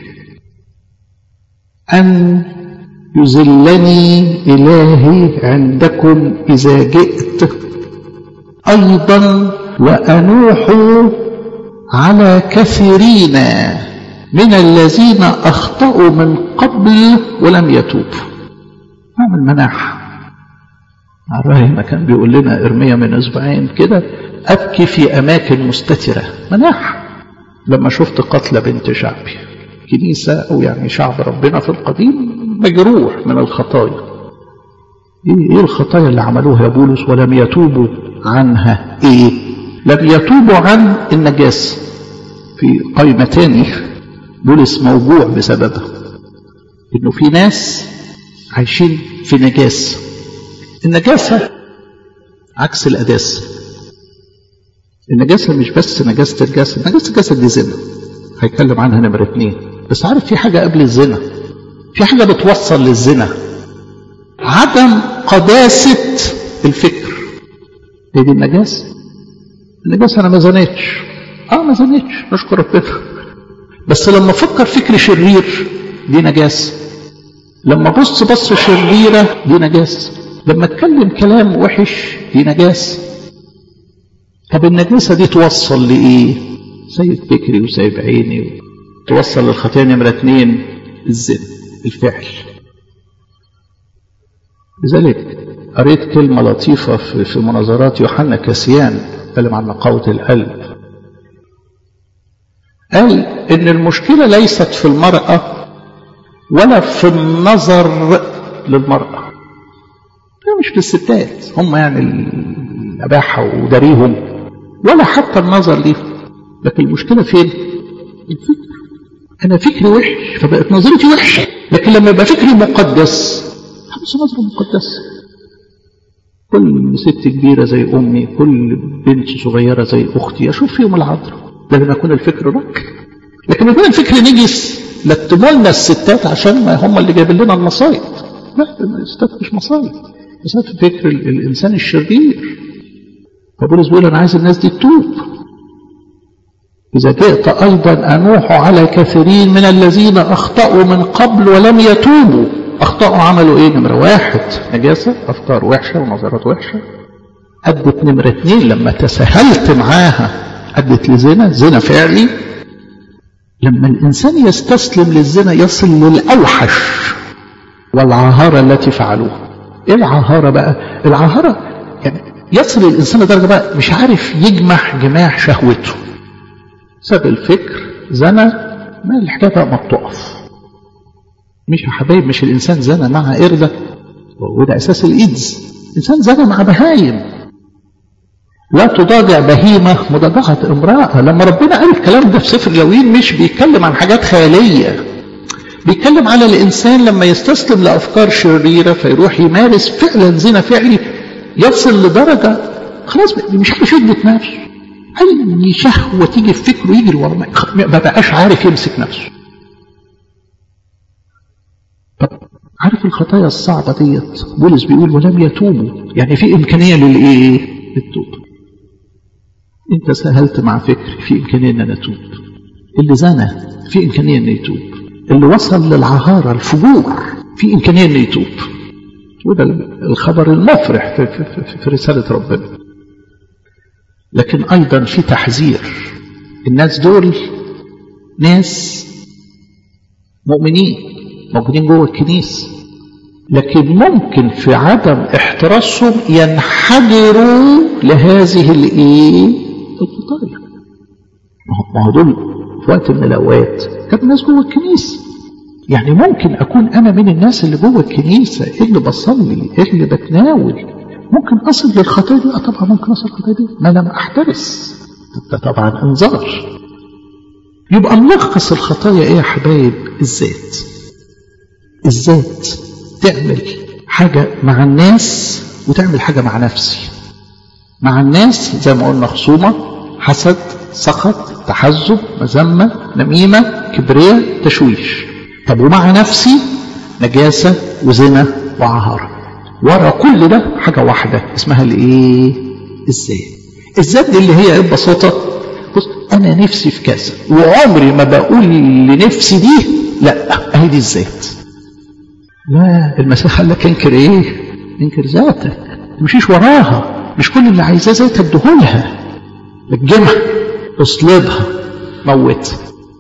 أن يذلني إلهي عندكم إذا جئت أيضا وأنوح على كثيرين من الذين أخطأوا من قبل ولم يتوبوا. نعمل مناحة. الرأي ما كان بيقول لنا إرميا من أسبوعين كده: أبكي في أماكن مستترة. مناحة. لما شفت قتل بنت شعبي، كنيسة أو يعني شعب ربنا في القديم مجروح من الخطايا. إيه الخطايا اللي عملوها يا بولس ولم يتوبوا عنها؟ إيه؟ لم يتوبوا عن النجاسة، في قائمة تاني بولس موجوع بسببها، انه في ناس عايشين في نجاسة. النجاسة عكس القداسة. النجاسة مش بس نجاسة الجسد، نجاسة الجسد دي زنا هيتكلم عنها نمرة اتنين، بس عارف في حاجة قبل الزنا، في حاجة بتوصل للزنا، عدم قداسة الفكر. هي دي النجاسة. النجاسة أنا ما زنيتش، اه ما زنيتش نشكر ربنا، بس لما أفكر فكر شرير دي نجاسة، لما أبص بص شريرة دي نجاسة، لما أتكلم كلام وحش دي نجاسة. طب النجاسة دي توصل لإيه؟ سيد فكري وسيد عيني، توصل للخطيئة نمرة اتنين الزنا الفعل. لذلك قريت كلمة لطيفة في مناظرات يوحنا كاسيان تكلم عن نقاوة القلب. قال إن المشكلة ليست في المرأة ولا في النظر للمرأة، مش في الستات هم يعني الأباحة وداريهم، ولا حتى النظر ليهم، لكن المشكلة فين؟ الفكر. أنا فكري وحش فبقت نظرتي وحشة، لكن لما يبقى فكري مقدس خلاص نظرة مقدسة. كل ست كبيرة زي أمي، كل بنت صغيرة زي أختي أشوف فيهم العذراء، لازم يكون الفكر رك. لكن يكون الفكر نجس لتمولنا الستات عشان ما هم اللي جايبين لنا المصايب. لا، الستات مش مصايب، بس في فكر الإنسان الشرير. فبولس بيقول أنا عايز الناس دي تتوب. إذا جئت أيضا أنوح على كثيرين من الذين أخطأوا من قبل ولم يتوبوا. أخطأوا عملوا إيه؟ نمرة واحد نجاسة، أفكار وحشة ونظرات وحشة. أدت نمرة اتنين لما تساهلت معاها أدت لزنا، زنا فعلي. لما الإنسان يستسلم للزنا يصل للأوحش والعاهرة التي فعلوها. إيه العاهرة بقى؟ العاهرة يعني يصل الإنسان لدرجة بقى مش عارف يجمح جماح شهوته، ساب الفكر زنا، ما الحكاية بقى ما بتقف. مش يا حبايب مش الإنسان زنا مع قردة، وده أساس الإيدز. الإنسان زنا مع بهايم. لا تضاجع بهيمة مضاجعة امرأة. لما ربنا قال الكلام ده في سفر لاويين مش بيتكلم عن حاجات خيالية، بيتكلم على الإنسان لما يستسلم لأفكار شريرة فيروح يمارس فعلا زنا فعلي، يصل لدرجة خلاص مش عارف يثبت نفسه. أي شهوة تيجي في فكره يجري ورا، ما بقاش عارف يمسك نفسه. طب عارف الخطايا الصعبة ديت بولس بيقول ولم يتوبوا، يعني في إمكانية للإيه؟ للتوبة. أنت سهلت مع فكر، في إمكانية أن نتوب. اللي زنى في إمكانية أن يتوب. اللي وصل للعهارة الفجور في إمكانية أن يتوب. وده الخبر المفرح في, في, في, في رسالة ربنا. لكن أيضا في تحذير. الناس دول ناس مؤمنين موجودين جوه الكنيسة، لكن ممكن في عدم احتراسهم ينحدروا لهذه الايه الخطايا. ما هو دول في وقت من الاوقات كانت الناس جوه الكنيسة. يعني ممكن اكون انا من الناس اللي جوه الكنيسة اللي بصلي اللي بتناول، ممكن اصل للخطايا دي. طبعا ممكن اصل للخطايا دي ما لم احترس، ده طبعا انذار. يبقى ملخص الخطايا ايه يا حبايب؟ الذات. الذات تعمل حاجة مع الناس وتعمل حاجة مع نفسي. مع الناس زي ما قلنا خصومة، حسد، سخط، تحزب، مذمة، نميمة، كبرياء، تشويش. طب ومع نفسي نجاسة وزنا وعهارة. ورا كل ده حاجة واحدة اسمها الايه؟ الذات. الذات دي اللي هي ببساطة بص انا نفسي في كذا وعمري ما بقول لنفسي دي لا، اهي دي الذات. لا، المسيح قال لك انكر ايه؟ انكر ذاتك، تمشيش وراها. مش كل اللي عايزاه ذاتك ادهولها، اجمها، اصلبها، موتها.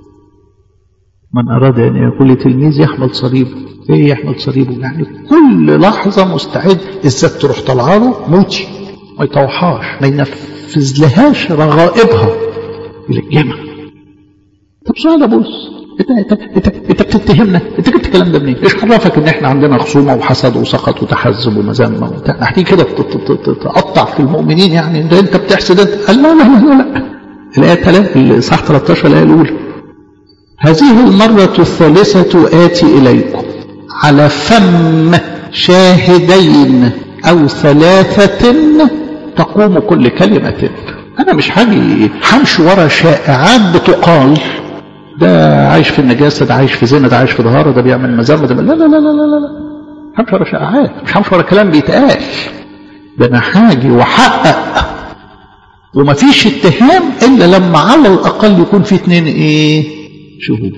من اراد ان يكون تلميذ يحمل صليبه. ايه يحمل صليبه؟ يعني كل لحظه مستعد الذات تروح طالعه له موتي، ما يطوحهاش، ما ينفذ لهاش رغائبها، يلجمها. طب سؤال يا بولس، انت انت انت انت بتتهمنا، انت جبت الكلام ده منين؟ ايش عرفك ان احنا عندنا خصومه وحسد وسخط وتحزب ومذمه وبتاع؟ هتيجي كده تقطع في المؤمنين يعني انت انت بتحسد انت؟ قال لا لا لا لا، الآية الإصحاح ثلاثة عشر الآية الأولى: هذه المرة الثالثة آتي إليكم على فم شاهدين أو ثلاثة تقوم كل كلمة. أنا مش حاجي حمشي ورا شائعات بتقال، ده عايش في النجاسة، ده عايش في زنا، ده عايش في ظهاره، ده بيعمل مذمة، ده لا لا لا لا لا لا حمشي ورا شائعات، مش حمشي ورا كلام بيتقال. ده أنا حاجي وحقق، ومفيش اتهام إلا لما على الأقل يكون في اتنين إيه شهود.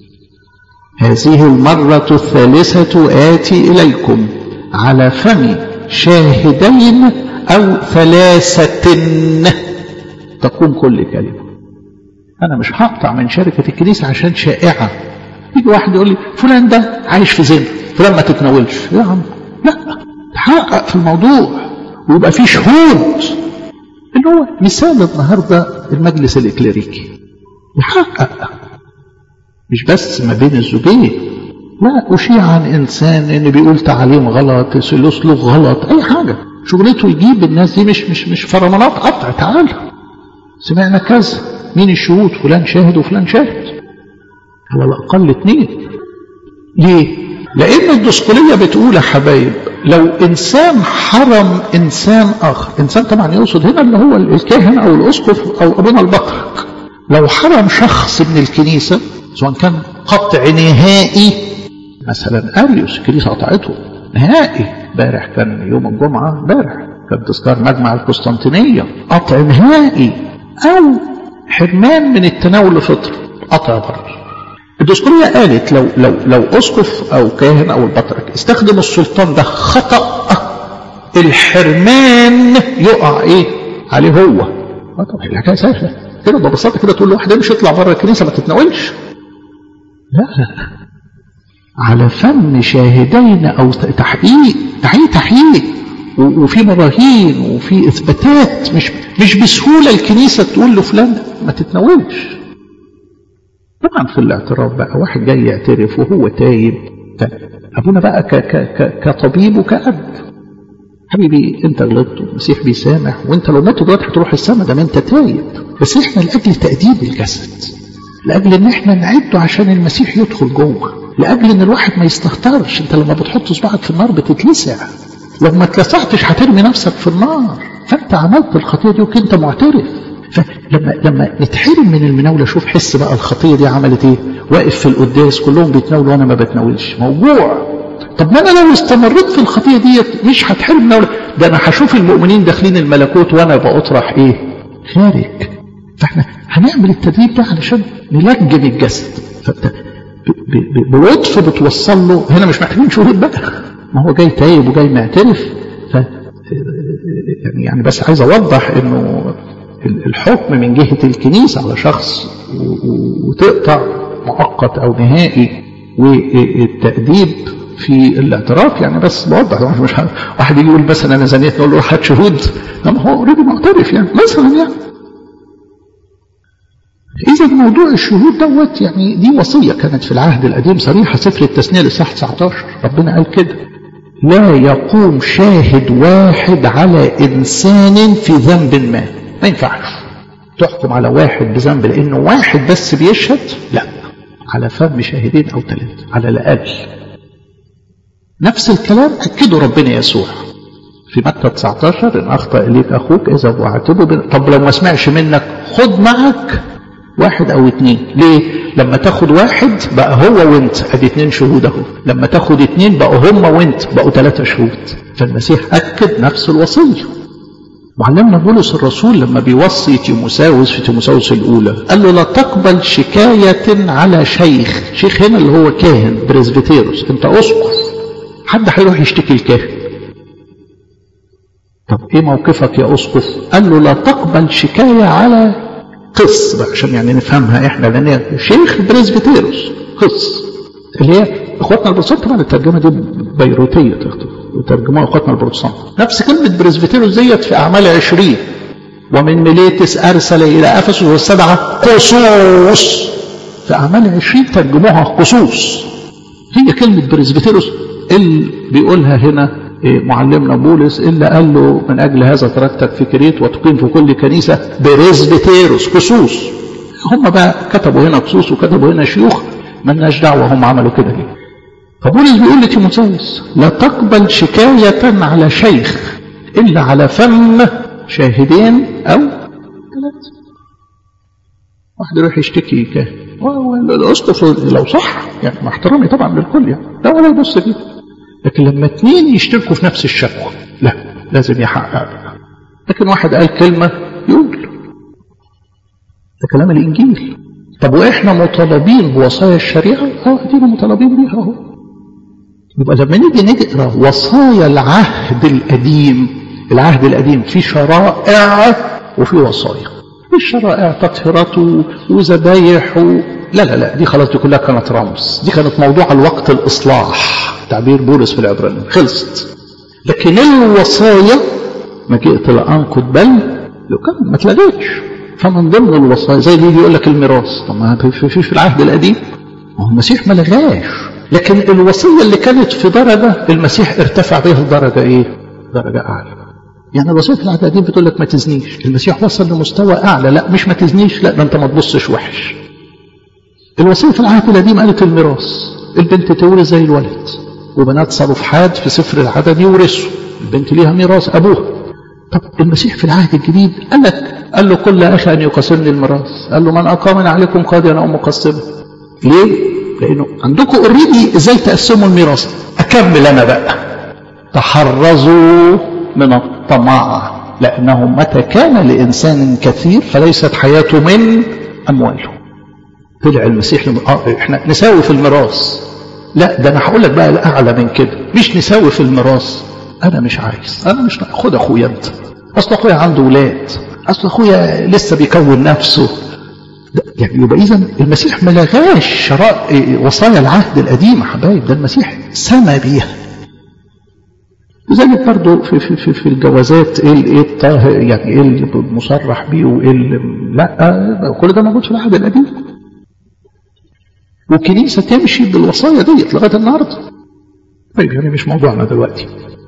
هذه المرة الثالثة آتي إليكم على فم شاهدين أو ثلاثة تقوم كل كلمة. أنا مش هقطع من شركة الكنيسة عشان شائعة. يجي واحد يقول لي فلان ده عايش في زنا، فلان ما تتناولش. يا عم لا، تحقق في الموضوع ويبقى في شهود. اللي هو مثال النهارده المجلس الإكليريكي يحقق، مش بس ما بين الزوجين، لا أشيع عن إنسان إن بيقول تعليم غلط، سلوك غلط، أي حاجة شغلته يجيب الناس دي مش مش مش فرمانات قطع. تعال سمعنا كذا، مين الشهود؟ فلان شاهد وفلان شاهد، على الأقل اتنين. ليه؟ لأن الدسقلية بتقول يا حبايب لو إنسان حرم إنسان آخر، إنسان طبعا يقصد هنا اللي هو الكاهن أو الأسقف أو أبونا البطرك، لو حرم شخص من الكنيسة سواء كان قطع نهائي، مثلا أريوس الكنيسة قطعته نهائي، بارح كان يوم الجمعة، بارح كان تذكار مجمع القسطنطينية، قطع نهائي، أو حرمان من التناول لفطر، قطع برضه. الدسقلية قالت لو لو لو أسقف أو كاهن أو البطرك استخدم السلطان ده خطأ، الحرمان يقع إيه عليه هو. طب الحكاية سهلة كده ببساطة كده، تقول له واحد مش يطلع بره الكنيسة ما تتناولش. لا لا، على فم شاهدين أو تحقيق، تحقيق تحقيق وفي براهين وفي إثباتات، مش مش بسهولة الكنيسة تقول له فلان ما تتناولش. طبعا في الاعتراف بقى واحد جاي يعترف وهو تايب، أبونا بقى ك ك ك كطبيب وكأب، حبيبي انت غلطت والمسيح بيسامح، وانت لو مت دلوقتي هتروح السما ده ما انت تايب، بس احنا لاجل تأديب الجسد، لاجل ان احنا نعده عشان المسيح يدخل جوه، لاجل ان الواحد ما يستهترش. انت لما بتحط صباعك في النار بتتلسع، لو ما اتلسعتش هترمي نفسك في النار، فانت عملت الخطيه دي وكنت معترف. فلما لما نتحرم من المناوله، شوف حس بقى الخطيه دي عملت ايه. واقف في القداس كلهم بيتناولوا وانا ما بتناولش، موجوع. طب ما انا لو استمريت في الخطيه دي مش هتحرم مناوله، ده انا هشوف المؤمنين داخلين الملكوت وانا بأطرح ايه خارج. فاحنا هنعمل التدريب ده علشان نلجم الجسد. فانت بلطف بتوصل له، هنا مش محتاجين شهود بقى، ما هو جاي تايب وجاي معترف. ف يعني يعني بس عايز اوضح انه الحكم من جهه الكنيسه على شخص وتقطع مؤقت او نهائي، والتأديب في الاعتراف، يعني بس بوضح. مش واحد يجي يقول مثلا انا زنيت نقول له هات شهود، لما هو اوريدي معترف يعني مثلا. يعني إذا موضوع الشهود دوت يعني دي وصية كانت في العهد القديم صريحة، سفر التثنية الإصحاح تسعة عشر ربنا قال كده: لا يقوم شاهد واحد على إنسان في ذنب ما. ما ينفعش تحكم على واحد بذنب لأنه واحد بس بيشهد، لا، على فم شاهدين أو ثلاثة على الأقل. نفس الكلام أكده ربنا يسوع في متى تسعة عشر: إن أخطأ إليك أخوك إذا واعتبه. طب لو ما سمعش منك خد معك واحد او اتنين. ليه؟ لما تاخد واحد بقى هو وانت ادي اتنين شهود اهو، لما تاخد اتنين بقوا هم وانت بقوا ثلاثة شهود. فالمسيح اكد نفس الوصيه. معلمنا بولس الرسول لما بيوصي تيموثاوس في تيموثاوس الاولى قال له: لا تقبل شكايه على شيخ. شيخ هنا اللي هو كاهن بريسبيتيروس، انت اسقف، حد هيروح يشتكي الكاهن. طب ايه موقفك يا اسقف؟ قال له: لا تقبل شكايه على قص بقى عشان يعني نفهمها احنا، لان شيخ بريسبيتيروس قص اللي هي اخواتنا البروتستانت. طبعا الترجمه دي بيروتيه ترجموها اخواتنا البروتستانت. نفس كلمه بريسبيتيروس ديت في اعمال عشرين: ومن ميليتس ارسل الى افسس والسبعه قصوص. في اعمال عشرين ترجموها قصوص. هي كلمه بريسبيتيروس اللي بيقولها هنا معلمنا بولس إلا قال له من أجل هذا تركتك في كريت وتقيم في كل كنيسة برزبتيروس كسوس. هم بقى كتبوا هنا كسوس وكتبوا هنا شيوخ، ملناش دعوة هم عملوا كده ليه. فبولس بيقول لتيموثاوس لا تقبل شكاية على شيخ إلا على فم شاهدين أو ثلاثة. واحد يروح يشتكي كاهن الأسقف لو صح يعني مع احترامي طبعا للكل يعني لا ولا يبص فيه، لكن لما اتنين يشتركوا في نفس الشكوى لا لازم يحقق. لكن واحد قال كلمة يقول ده كلام الإنجيل. طب وإحنا مطالبين بوصايا الشريعة؟ اه ادينا مطالبين بيها اهو. يبقى لما نيجي نقرا وصايا العهد القديم، العهد القديم فيه شرائع وفي وصايا. الشرائع تطهيرات وذبايح و... لا لا لا دي خلاص دي كلها كانت رمز، دي كانت موضوع الوقت الإصلاح تعبير بولس في العبرانيين خلصت. لكن الوصايا ما جئت لأنقض بل لو كان ما تلاقيش. فمن ضمن الوصايا زي اللي يقول لك الميراث، طب ما في في في العهد القديم ما هو المسيح ما لغاش، لكن الوصية اللي كانت في درجة المسيح ارتفع بها لدرجة ايه؟ درجة أعلى. يعني الوصية في العهد القديم بتقول لك ما تزنيش، المسيح وصل لمستوى أعلى، لا مش ما تزنيش، لا ده أنت ما تبصش وحش. الوصية في العهد القديم قالت الميراث، البنت تورث زي الولد، وبنات صلوفحاد في سفر العدد يورثوا، البنت ليها ميراث أبوها. طب المسيح في العهد الجديد قال لك قال له كل أخ أن يقسمني الميراث، قال له من أقامني عليكم قاضيا أو مقسما. ليه؟ لأنه عندكم اوريدي ازاي تقسموا الميراث. أكمل أنا بقى، تحرزوا من الطمع لأنه متى كان لإنسان كثير فليست حياته من أمواله. طلع المسيح لم... آه احنا نساوي في الميراث، لا ده أنا هقول لك بقى الأعلى من كده، مش نساوي في الميراث، أنا مش عايز، أنا مش خد أخويا أنت، أصل أخويا عنده ولاد، أصل أخويا لسه بيكون نفسه. يعني يبقى إذن المسيح ما لغاش شرائع وصايا العهد القديم حبايب، ده المسيح سمى بيها. لذلك برضه في في في في الجوازات ايه ايه الطاهر يعني ايه المصرح بيه وايه لا، كل ده موجود في العهد القديم. والكنيسه تمشي بالوصايا ديت لغايه النهارده. طيب يعني مش موضوعنا دلوقتي.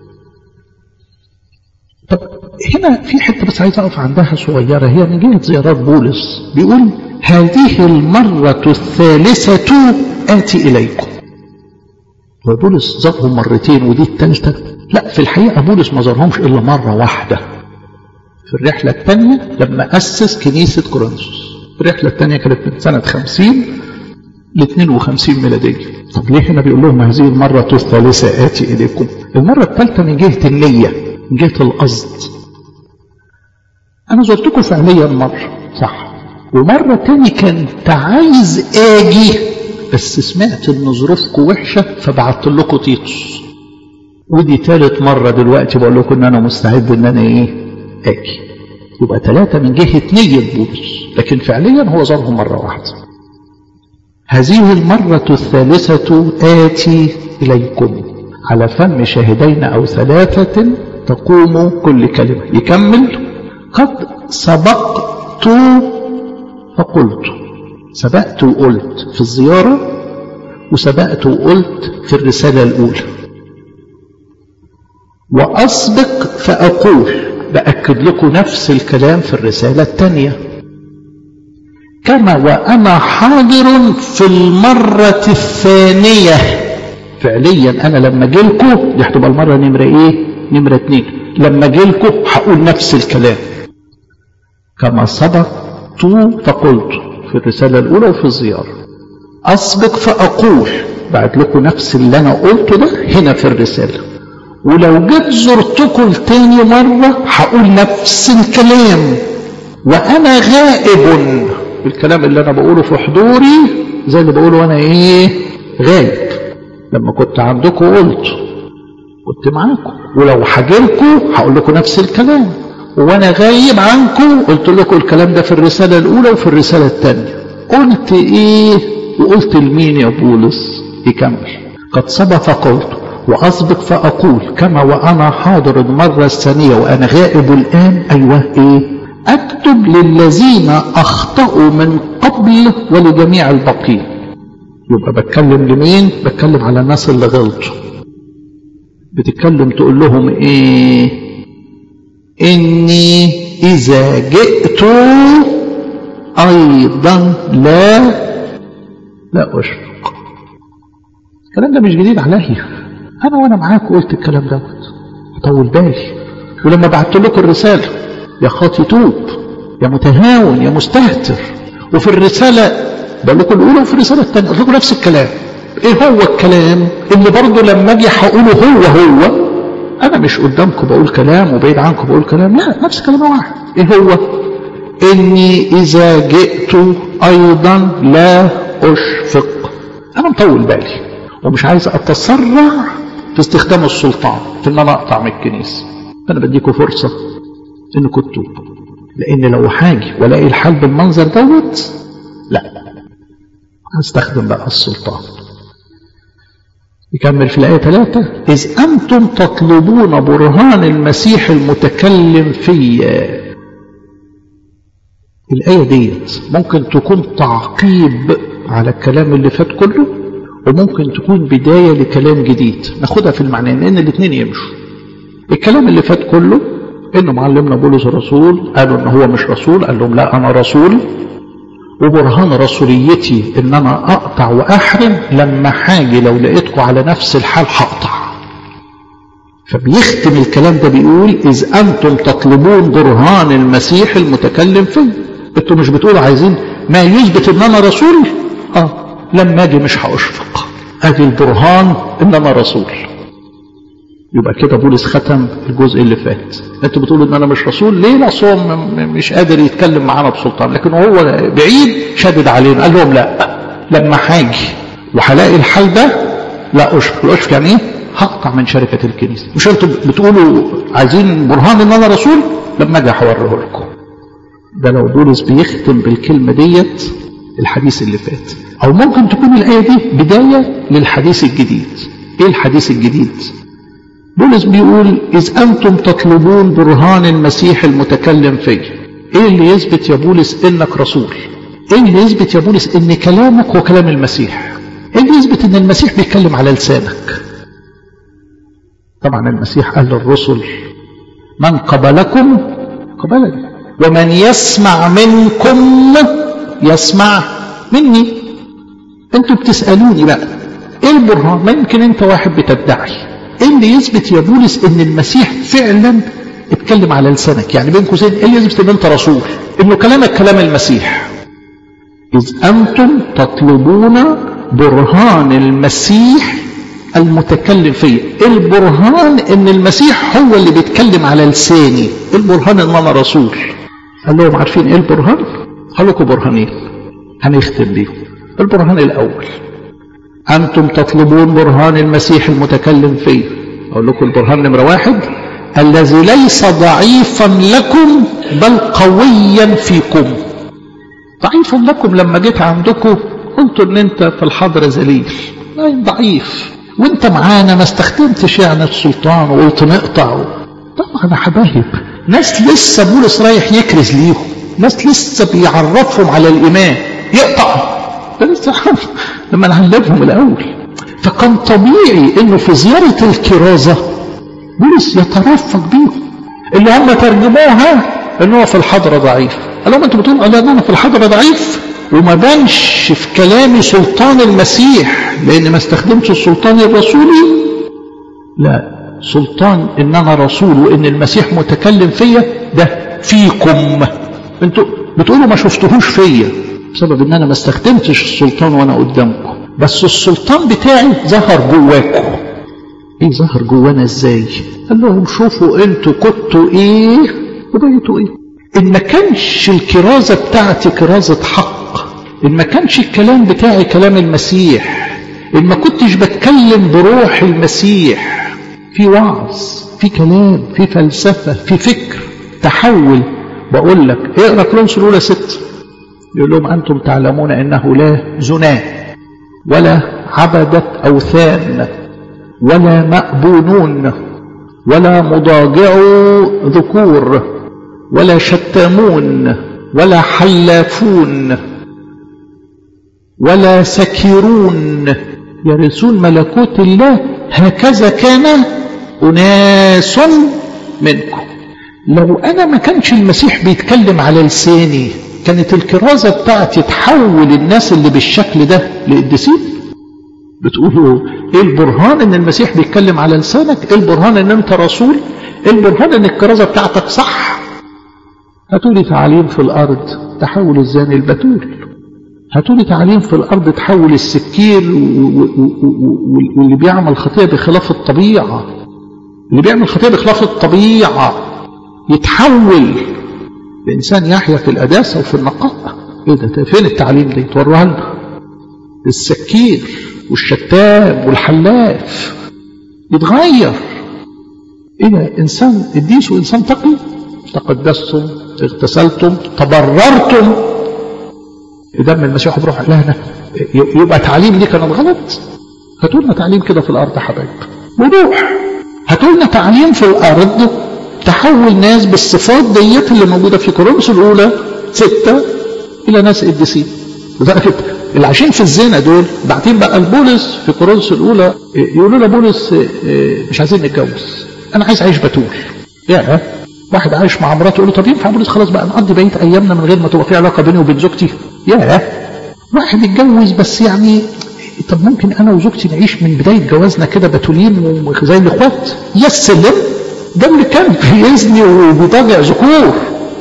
طب هنا في حته بس عايز اقف عندها صغيره، هي من جهه زيارات بولس بيقول هذه المره الثالثه اتي اليكم. وبولس زارهم مرتين ودي الثالثه؟ لا في الحقيقه بولس ما زارهمش الا مره واحده في الرحله الثانيه لما اسس كنيسه كورنثوس. الرحله الثانيه كانت من سنه خمسين ل اثنين وخمسين ميلاديه. طب ليه هنا بيقول لهم هذه المره الثالثه اتي اليكم؟ المره الثالثه من جهه النيه، من جهه القصد. انا زرتكم فعليا مره صح، ومره تاني كنت عايز اجي بس سمعت ان ظروفكم وحشه فبعت لكم تيتوس، ودي ثالث مره دلوقتي بقول لكم ان انا مستعد ان انا ايه اجي. يبقى ثلاثه من جهه نيه بولس، لكن فعليا هو زارهم مره واحده. هذه المره الثالثه اتي اليكم على فم شاهدين او ثلاثه تقوم كل كلمه. يكمل قد سبقت فقلت، سبقت وقلت في الزيارة، وسبقت وقلت في الرسالة الأولى، وأسبق فأقول، بأكد لكم نفس الكلام في الرسالة الثانية، كما وأنا حاضر في المرة الثانية. فعليا أنا لما جيلكم دي هتبقى المرة نمرة إيه؟ نمرة اتنين. لما جيلكم هقول نفس الكلام كما سبقت فقلت في الرسالة الأولى وفي الزيارة. أسبق فأقول، بعد لكم نفس اللي أنا قلته ده هنا في الرسالة. ولو جيت زرتكم تاني مرة هقول نفس الكلام وأنا غائب. الكلام اللي أنا بقوله في حضوري زي اللي بقوله أنا إيه غائب. لما كنت عندكم قلت كنت معاكم، ولو حاجلكم هقول لكم نفس الكلام، وانا غايب عنكم قلت لكم الكلام ده في الرسالة الاولى وفي الرسالة الثانية. قلت ايه وقلت لمين يا بولس؟ يكمل قد سبق فقلت واسبق فاقول كما وانا حاضر المرة الثانية وانا غائب الان. ايوه ايه؟ اكتب للذين اخطأوا من قبل ولجميع الباقين. يبقى بتكلم لمين؟ بتكلم على الناس اللي غلطوا. بتتكلم تقول لهم ايه؟ اني اذا جئت ايضا لا لا اشفق. الكلام ده مش جديد عليا، انا وانا معاك قلت الكلام دوت طول بالي. ولما بعت لكم الرساله يا خاطي توب يا متهاون يا مستهتر، وفي الرساله بقول لكم الاولى وفي الرساله الثانيه قلت لكم نفس الكلام. ايه هو الكلام اللي برضه لما اجي هقوله هو هو؟ انا مش قدامكم بقول كلام وبعيد عنكم بقول كلام، لا، نفس كلام واحد. ايه هو؟ اني اذا جئت ايضا لا اشفق. انا مطول بالي ومش عايز اتسرع في استخدام السلطان في ان انا اقطع من الكنيسه. انا بديكم فرصه انكم تتوبوا، لان لو حاجي والاقي الحال بالمنظر دوت لا هستخدم بقى السلطان. يكمل في الآية ثلاثة: إذ أنتم تطلبون برهان المسيح المتكلم فيا. الآية ديت ممكن تكون تعقيب على الكلام اللي فات كله، وممكن تكون بداية لكلام جديد. ناخدها في المعنى لأن الاثنين يمشوا. الكلام اللي فات كله إنه معلمنا بولس الرسول قالوا إن هو مش رسول، قال لهم لا أنا رسول، وبرهان رسوليتي ان انا اقطع واحرم لما حاجي لو لقيتكم على نفس الحال هقطع. فبيختم الكلام ده بيقول: اذ انتم تطلبون برهان المسيح المتكلم فيه. انتم مش بتقولوا عايزين ما يثبت ان انا رسول؟ اه لما اجي مش هاشفق، ادي البرهان ان انا رسول. يبقى كده بولس ختم الجزء اللي فات. انتوا بتقولوا ان انا مش رسول ليه؟ لا صوم مش قادر يتكلم معانا بسلطان، لكن هو بعيد شدد علينا. قال لهم لا، لما حاجي وهلاقي الحال ده لا اشفق. الاشفق يعني ايه؟ هقطع من شركه الكنيسه. مش انتوا بتقولوا عايزين برهان ان انا رسول؟ لما اجي هوريه لكم. ده لو بولس بيختم بالكلمه ديت الحديث اللي فات. او ممكن تكون الايه دي بدايه للحديث الجديد. ايه الحديث الجديد؟ بولس بيقول: إذ أنتم تطلبون برهان المسيح المتكلم فيه. إيه اللي يثبت يا بولس إنك رسول؟ إيه اللي يثبت يا بولس إن كلامك هو كلام المسيح؟ إيه اللي يثبت إن المسيح بيتكلم على لسانك؟ طبعا المسيح قال للرسل: من قبلكم قبلني، ومن يسمع منكم يسمع مني. أنتوا بتسألوني بقى إيه البرهان؟ ما يمكن أنت واحد بتدعي. ايه اللي يثبت يا بولس ان المسيح فعلا اتكلم على لسانك؟ يعني بين قوسين ايه اللي يثبت ان انت رسول؟ انه كلامك كلام المسيح. اذ انتم تطلبون برهان المسيح المتكلم فيه. البرهان ان المسيح هو اللي بيتكلم على لساني. البرهان ان انا رسول. قال لهم عارفين ايه البرهان؟ قال لكم برهانين هنختم بيهم. البرهان الاول: أنتم تطلبون برهان المسيح المتكلم فيه. أقول لكم البرهان نمرة واحد: الذي ليس ضعيفا لكم بل قويا فيكم. ضعيفا لكم لما جيت عندكم قلتوا ان انت في الحضر ذليل ضعيف، وانت معانا ما استخدمتش يعني السلطان وقلت نقطع. طبعا يا حبايب ناس لسه بولس رايح يكرز ليهم، ناس لسه بيعرفهم على الإيمان، يقطع ده لسه لما نعلمهم الأول. فكان طبيعي انه في زيارة الكرازة بولس يترفق بيهم. اللي هم ترجموها انه في الحضرة ضعيف. قال لهم انتوا بتقولوا انا في الحضرة ضعيف وما بانش في كلامي سلطان المسيح لان ما استخدمتش السلطان الرسولي؟ لا، سلطان ان انا رسول وان المسيح متكلم فيا ده فيكم. انتوا بتقولوا ما شفتهوش فيا بسبب ان انا ما استخدمتش السلطان وانا قدامكم، بس السلطان بتاعي ظهر جواكم. ايه ظهر جوانا ازاي؟ قال لهم شوفوا انتوا كنتوا ايه وبقيتوا ايه. ان ما كانش الكرازة بتاعتي كرازة حق، ان ما كانش الكلام بتاعي كلام المسيح، ان ما كنتش بتكلم بروح المسيح في وعظ في كلام في فلسفة في فكر تحول. بقول لك اقرأ كورنثوس الأولى ست، يقول لهم أنتم تعلمون أنه لا زنا ولا عبدة أوثان ولا مأبونون ولا مضاجعوا ذكور ولا شتامون ولا حلافون ولا سكرون يرثون ملكوت الله، هكذا كان أناس منكم. لو أنا ما كانش المسيح بيتكلم على لساني كانت الكرازة بتاعتي تحول الناس اللي بالشكل ده لقديسين. بتقولوا ايه البرهان ان المسيح بيتكلم على لسانك؟ ايه البرهان ان انت رسول؟ ايه البرهان ان الكرازة بتاعتك صح؟ هاتولي تعليم في الارض تحول الزاني البتول، هاتولي تعليم في الارض تحول السكير واللي بيعمل خطيئة بخلاف الطبيعة، اللي بيعمل خطيئة بخلاف الطبيعة يتحول لإنسان يحيا في القداسة وفي النقاء. ايه ده؟ فين التعليم ده؟ توروها لنا. السكير والشتام والحلاف يتغير. ايه ده؟ انسان قديس وانسان تقي، تقدستم، اغتسلتم، تبررتم بدم المسيح وبروح الله. يبقى تعليم دي كانت غلط؟ هاتوا لنا تعليم كده في الارض يا حبايب، وروح هاتوا لنا تعليم في الارض تحول ناس بالصفات ديت اللي موجوده في كورنثوس الاولى ستة الى ناس قديسين. لذلك اللي عايشين في الزنا دول بعدين بقى البولس في كورنثوس الاولى يقولوا له بولس مش عايزين نتجوز، انا عايز اعيش بتول. يا واحد عايش مع مراته يقول له طب ينفع بولس خلاص بقى نقضي بقيه ايامنا من غير ما تبقى في علاقه بيني وبين زوجتي؟ يا واحد يتجوز بس يعني طب ممكن انا وزوجتي نعيش من بدايه جوازنا كده بتولين وزي الاخوات؟ يا سلام، ده اللي كان بيزني وبيضاجع ذكور.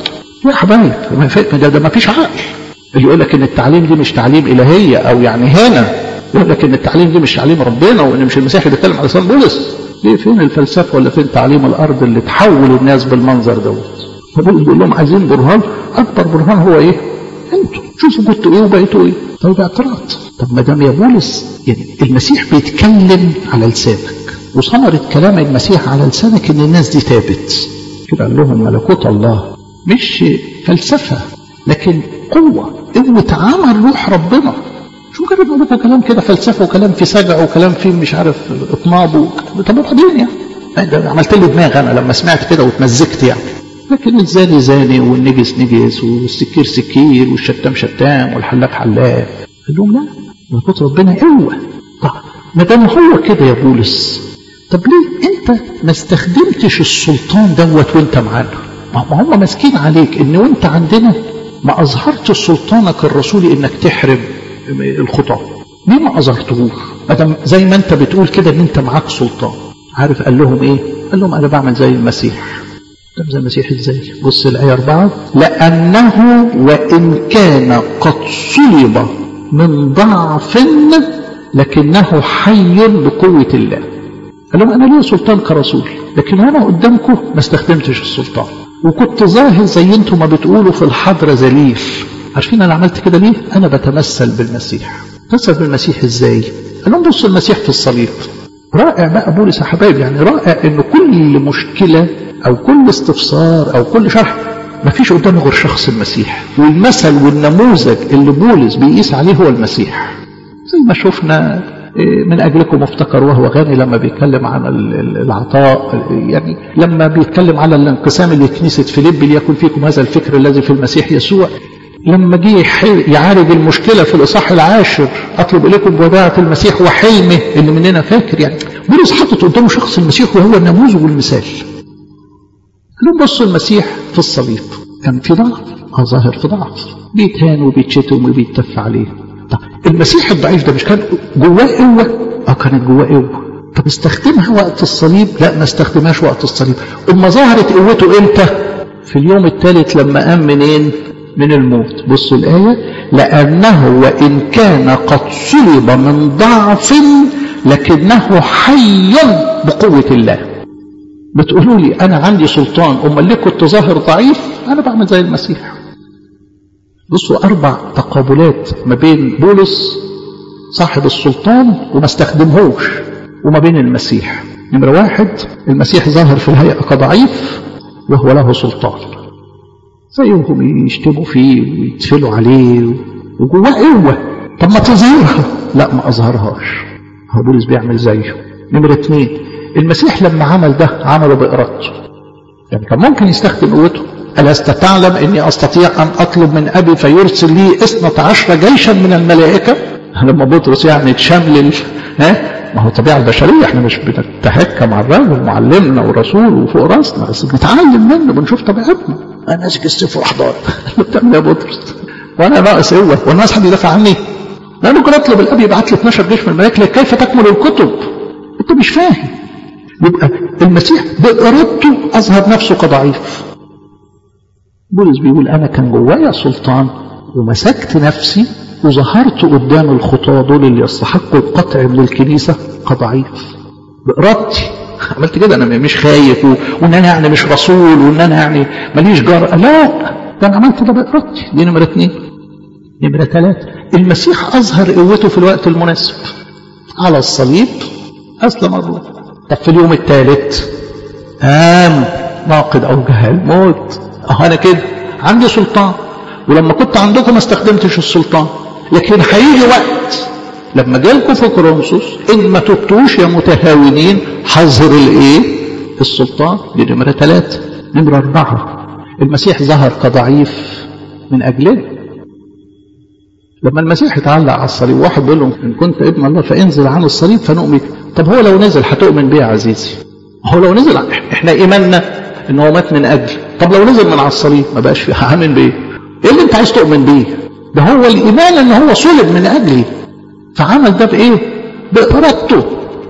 يا حبايب ده, ده ما فيش عقل. اللي يقول لك ان التعليم دي مش تعليم الهيه او يعني هنا يقول لك ان التعليم دي مش تعليم ربنا وان مش المسيح اللي بيتكلم على لسان بولس. ليه؟ فين الفلسفه ولا فين تعليم الارض اللي تحول الناس بالمنظر دوت؟ فبولس بيقول لهم عايزين برهان، اكبر برهان هو ايه؟ انتوا شوفوا كنتوا ايه وبقيتوا ايه. طيب اعتراض، طب ما دام يا بولس يعني المسيح بيتكلم على لسانك وثمرة كلام المسيح على لسانك ان الناس دي تابت كده. قال لهم ملكوت الله مش فلسفه لكن قوه، قوه عمل روح ربنا. شو مجرد نقول لكم كلام كده فلسفه وكلام فيه سجع وكلام فيه مش عارف اطناب. طب وبعدين يعني عملت لي دماغ انا لما سمعت كده واتمزجت يعني. لكن الزاني زاني والنجس نجس والسكير سكير والشتام شتام والحلاف حلاف. قال لهم لا، ملكوت ربنا قوه. طب ما دام هو كده يا بولس، طب ليه انت ما استخدمتش السلطان دوت وانت معانا؟ ما هم ماسكين عليك ان وانت عندنا ما اظهرتش سلطانك الرسولي انك تحرم الخطاه. ليه ما اظهرتهوش؟ ادم زي ما انت بتقول كده ان انت معاك سلطان. عارف قال لهم ايه؟ قال لهم انا بعمل زي المسيح. طب زي المسيح ازاي؟ بص الايه أربعة، لانه وان كان قد صلب من ضعف لكنه حي بقوه الله. قال لهم انا ليه سلطان كرسول لكن انا قدامكم ما استخدمتش السلطان وكنت ظاهر زي انتم ما بتقولوا في الحضره ذليل. عارفين انا عملت كده ليه؟ انا بتمثل بالمسيح. تمثل بالمسيح ازاي؟ قال لهم بصوا المسيح في الصليب. رائع بقى بولس يا حبايبي، يعني رائع ان كل مشكله او كل استفسار او كل شرح ما فيش قدامه غير شخص المسيح، والمثل والنموذج اللي بولس بيقيس عليه هو المسيح. زي ما شفنا من أجلكم افتكر وهو غني لما بيتكلم عن العطاء، يعني لما بيتكلم على الانقسام اللي كنيسة فيليب ليكن فيكم هذا الفكر الذي في المسيح يسوع. لما جه يعالج المشكلة في الإصحاح العاشر أطلب إليكم بوداعة المسيح وحلمه اللي مننا فاكر، يعني بولس حطت قدامه شخص المسيح وهو النموذج والمثال. قالوا بصوا المسيح في الصليب كان في ضعف، اه ظاهر في ضعف، بيتهان وبيتشتم وبيتف عليه. طب المسيح الضعيف ده مش كان جواه قوة؟ اه كانت جواه قوة. طب استخدمها وقت الصليب؟ لا ما استخدمهاش وقت الصليب. أما ظهرت قوته امتى؟ في اليوم الثالث لما قام منين؟ من الموت. بصوا الآية، لأنه وإن كان قد صلب من ضعف لكنه حي بقوة الله. بتقولوا لي أنا عندي سلطان أما اللي كنت ظاهر ضعيف؟ أنا بعمل زي المسيح. بصوا أربع تقابلات ما بين بولس صاحب السلطان وما استخدمهوش وما بين المسيح. نمرة واحد، المسيح ظاهر في الهيئة كضعيف وهو له سلطان، زيهم يشتموا فيه ويتفلوا عليه وجواه قوة. طب ما تظهرها؟ لا ما أظهرهاش. هو بولس بيعمل زيه. نمرة اثنين، المسيح لما عمل ده عمله بإرادته، يعني كان ممكن يستخدم قوته. ألست تعلم إني أستطيع أن أطلب من أبي فيرسل لي اثنة عشر جيشا من الملائكة؟ لما بطرس يعني تشمل ها ما هو الطبيعة البشرية، احنا مش بنتهكم على الراجل معلمنا ورسول وفوق راسنا، بس بنتعلم منه بنشوف طبيعتنا. انا ماسك السيف وراح ضارب بتعمل يا بطرس وانا ناقص قوه والناس حد يدافع عني؟ انا ممكن اطلب الاب يبعت لي اتناشر جيش من الملائكه كيف تكمل الكتب؟ انت مش فاهم. يبقى المسيح بارادته اظهر نفسه كضعيف. بولس بيقول انا كان جوايا سلطان ومسكت نفسي وظهرت قدام الخطاه دول اللي يستحقوا القطع من الكنيسه كضعيف بارادتي. عملت كده، انا مش خايف وان انا يعني مش رسول وان انا يعني ماليش جرأة، لا، ده انا عملت ده بارادتي. دي نمره اثنين. نمره ثلاثه، المسيح اظهر قوته في الوقت المناسب على الصليب، اسلم الروح. طب في اليوم الثالث قام ناقض اوجه الموت. اهو انا كده عندي سلطان، ولما كنت عندكم ما استخدمتش السلطان، لكن هيجي وقت لما جالكم في كورنثوس ان ما تبتوش يا متهاونين هظهر الايه؟ السلطان. دي نمره ثلاثه. نمره اربعه، المسيح ظهر كضعيف من اجلنا. لما المسيح اتعلق على الصليب واحد بيقول له ان كنت ابن الله فانزل عن الصليب فنؤمن. طب هو لو نزل هتؤمن بيه يا عزيزي؟ هو لو نزل، احنا ايماننا ان هو مات من اجل. طب لو نزل من على الصليب ما بقاش فيه، هامن بيه؟ ايه اللي انت عايز تؤمن بيه؟ ده هو الايمان ان هو صلب من اجلي، فعمل ده بايه؟ بارادته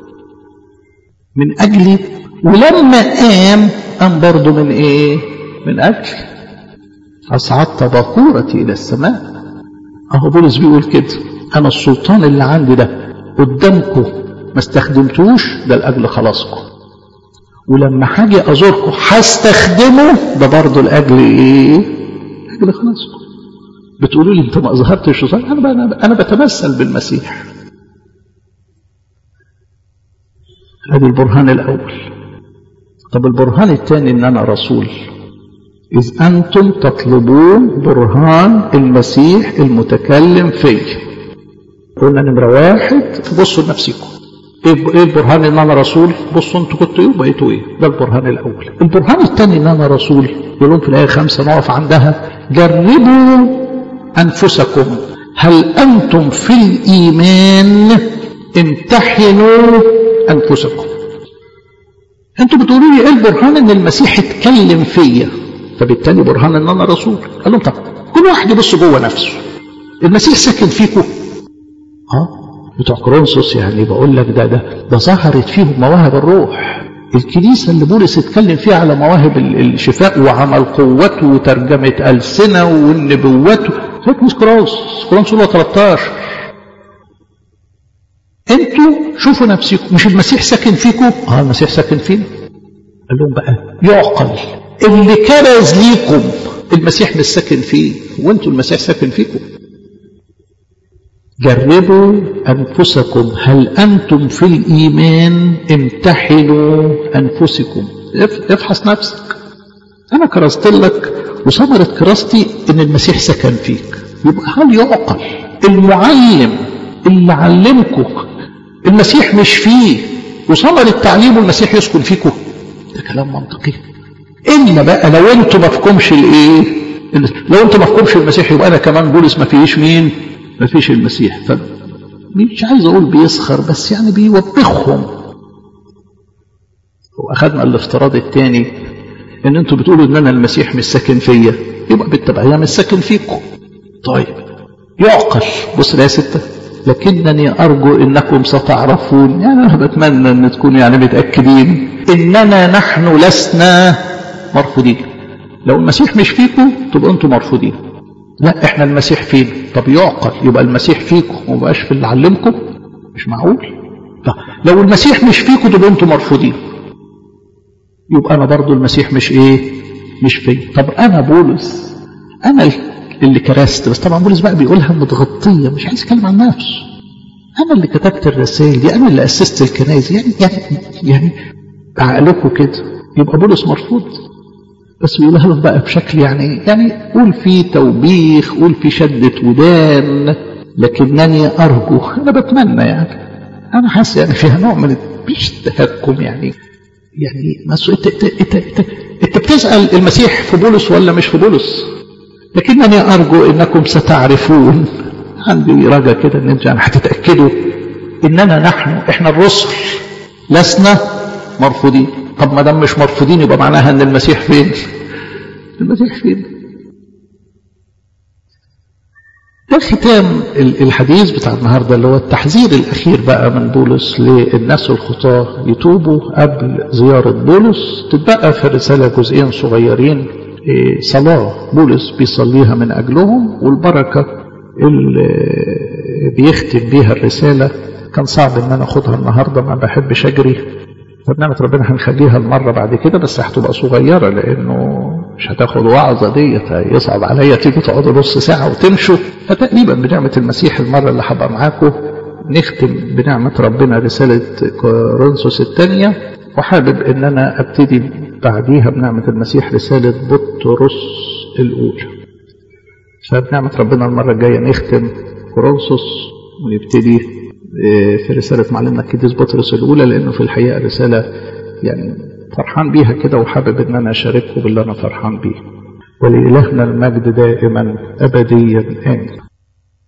من اجلي. ولما قام قام برضه من ايه؟ من اجلي. اصعدت باكورتي الى السماء. اهو بولس بيقول كده، انا السلطان اللي عندي ده قدامكم ما استخدمتوش ده لاجل خلاصكم، ولما حاجه ازوركم هستخدمه ده برضه لاجل ايه؟ لاجل خلاصكم. بتقولوا لي انت ما اظهرتش السلطان؟ انا انا بتمثل بالمسيح. هذا البرهان الاول. طب البرهان الثاني ان انا رسول. إذ أنتم تطلبون برهان المسيح المتكلم فيه. قلنا نمرة واحد، بصوا لنفسكم. إيه البرهان إن أنا رسول؟ بصوا أنتوا كنتوا إيه وبقيتوا إيه؟ ده البرهان الأول. البرهان الثاني إن أنا رسول، يقولون في الآية خمسة نقف عندها، جربوا أنفسكم هل أنتم في الإيمان، امتحنوا أنفسكم. أنتوا بتقولوا لي إيه البرهان إن المسيح اتكلم فيا؟ فبالتالي برهان ان انا رسول. قال لهم طب كل واحد يبص جوه نفسه، المسيح ساكن فيكم؟ ها بتوع كورنثوس يعني بقول لك ده ده ده ظهرت فيهم مواهب الروح. الكنيسه اللي بولس اتكلم فيها على مواهب الشفاء وعمل قوته وترجمه السنه والنبوات، مش كورنثوس. كورنثوس ثلاثة عشر. انتوا شوفوا نفسكم، مش المسيح ساكن فيكم؟ اه المسيح ساكن فينا. قال لهم بقى يعقل اللي كرز ليكم المسيح مش ساكن فيه وانتوا المسيح ساكن فيكم. جربوا أنفسكم هل أنتم في الإيمان، امتحنوا أنفسكم. افحص نفسك. أنا كرزت لك وثمرة كرازتي إن المسيح سكن فيك، يبقى هل يعقل المعلم اللي علمكم المسيح مش فيه وثمرة تعليمه المسيح يسكن فيكم؟ ده كلام منطقي. إلا بقى لو انتوا ما فيكمش الايه، لو انتوا ما فيكمش المسيح يبقى انا كمان بولس ما فيش مين؟ ما فيش المسيح. فمش عايز اقول بيسخر، بس يعني بيوبخهم. واخدنا الافتراض الثاني ان انتوا بتقولوا ان انا المسيح مش ساكن فيا، يبقى بالتبعيه مش ساكن فيكم. طيب يعقل. بص يا ستة، لكنني ارجو انكم ستعرفون، يعني انا بتمنى ان تكونوا يعني متاكدين اننا نحن لسنا مرفوضين. لو المسيح مش فيكم تبقى انتم مرفوضين. لا احنا المسيح فينا. طب يعقل يبقى المسيح فيكم وما بقاش في اللي علمكم؟ مش معقول. طب لو المسيح مش فيكم تبقى انتم مرفوضين، يبقى انا برضو المسيح مش ايه؟ مش فيا. طب انا بولس انا اللي كرست، بس طبعا بولس بقى بيقولها متغطيه، مش عايز يتكلم عن نفسه. انا اللي كتبت الرسائل دي، انا اللي اسست الكنائس، يعني يعني يعني عقلكم كده يبقى بولس مرفوض. بس بيقولها لهم بقى بشكل يعني يعني قول فيه توبيخ، قول فيه شدة ودان، لكنني أرجو، أنا بتمنى يعني أنا حاسس يعني فيها نوع من مش تهكم يعني يعني مسو انت انت انت, انت, انت بتسأل المسيح في بولس ولا مش في بولس؟ لكنني أرجو إنكم ستعرفون. عندي رجاء كده إن أنتم يعني هتتأكدوا إننا نحن إحنا الرسل لسنا مرفوضين. طب ما دام مش مرفوضين يبقى معناها أن المسيح فين؟ المسيح فين؟ ده ختام الحديث بتاع النهارده اللي هو التحذير الأخير بقى من بولس للناس الخطاة يتوبوا قبل زيارة بولس. تتبقى في الرسالة جزئين صغيرين، صلاة بولس بيصليها من أجلهم والبركة اللي بيختم بيها الرسالة. كان صعب ان انا اخدها النهاردة، ما بحبش اجري، فبنعمة ربنا هنخليها المرة بعد كده، بس هتبقى صغيرة لانه مش هتاخد وعظة ديت، يصعب عليا تيجوا تقعدوا نص ساعة وتمشوا. فتقريبا بنعمة المسيح المرة اللي هبقى معاكم نختم بنعمة ربنا رسالة كورنثوس الثانية، وحابب ان انا ابتدي بعديها بنعمة المسيح رسالة بطرس الاولى. فبنعمة ربنا المرة الجاية نختم كورنثوس ونبتدي في رسالة معلمنا القديس بطرس الأولى، لأنه في الحقيقة رسالة يعني فرحان بيها كده، وحابب أن أنا أشاركه باللي أنا فرحان بيه. ولإلهنا المجد دائما أبديا آمين.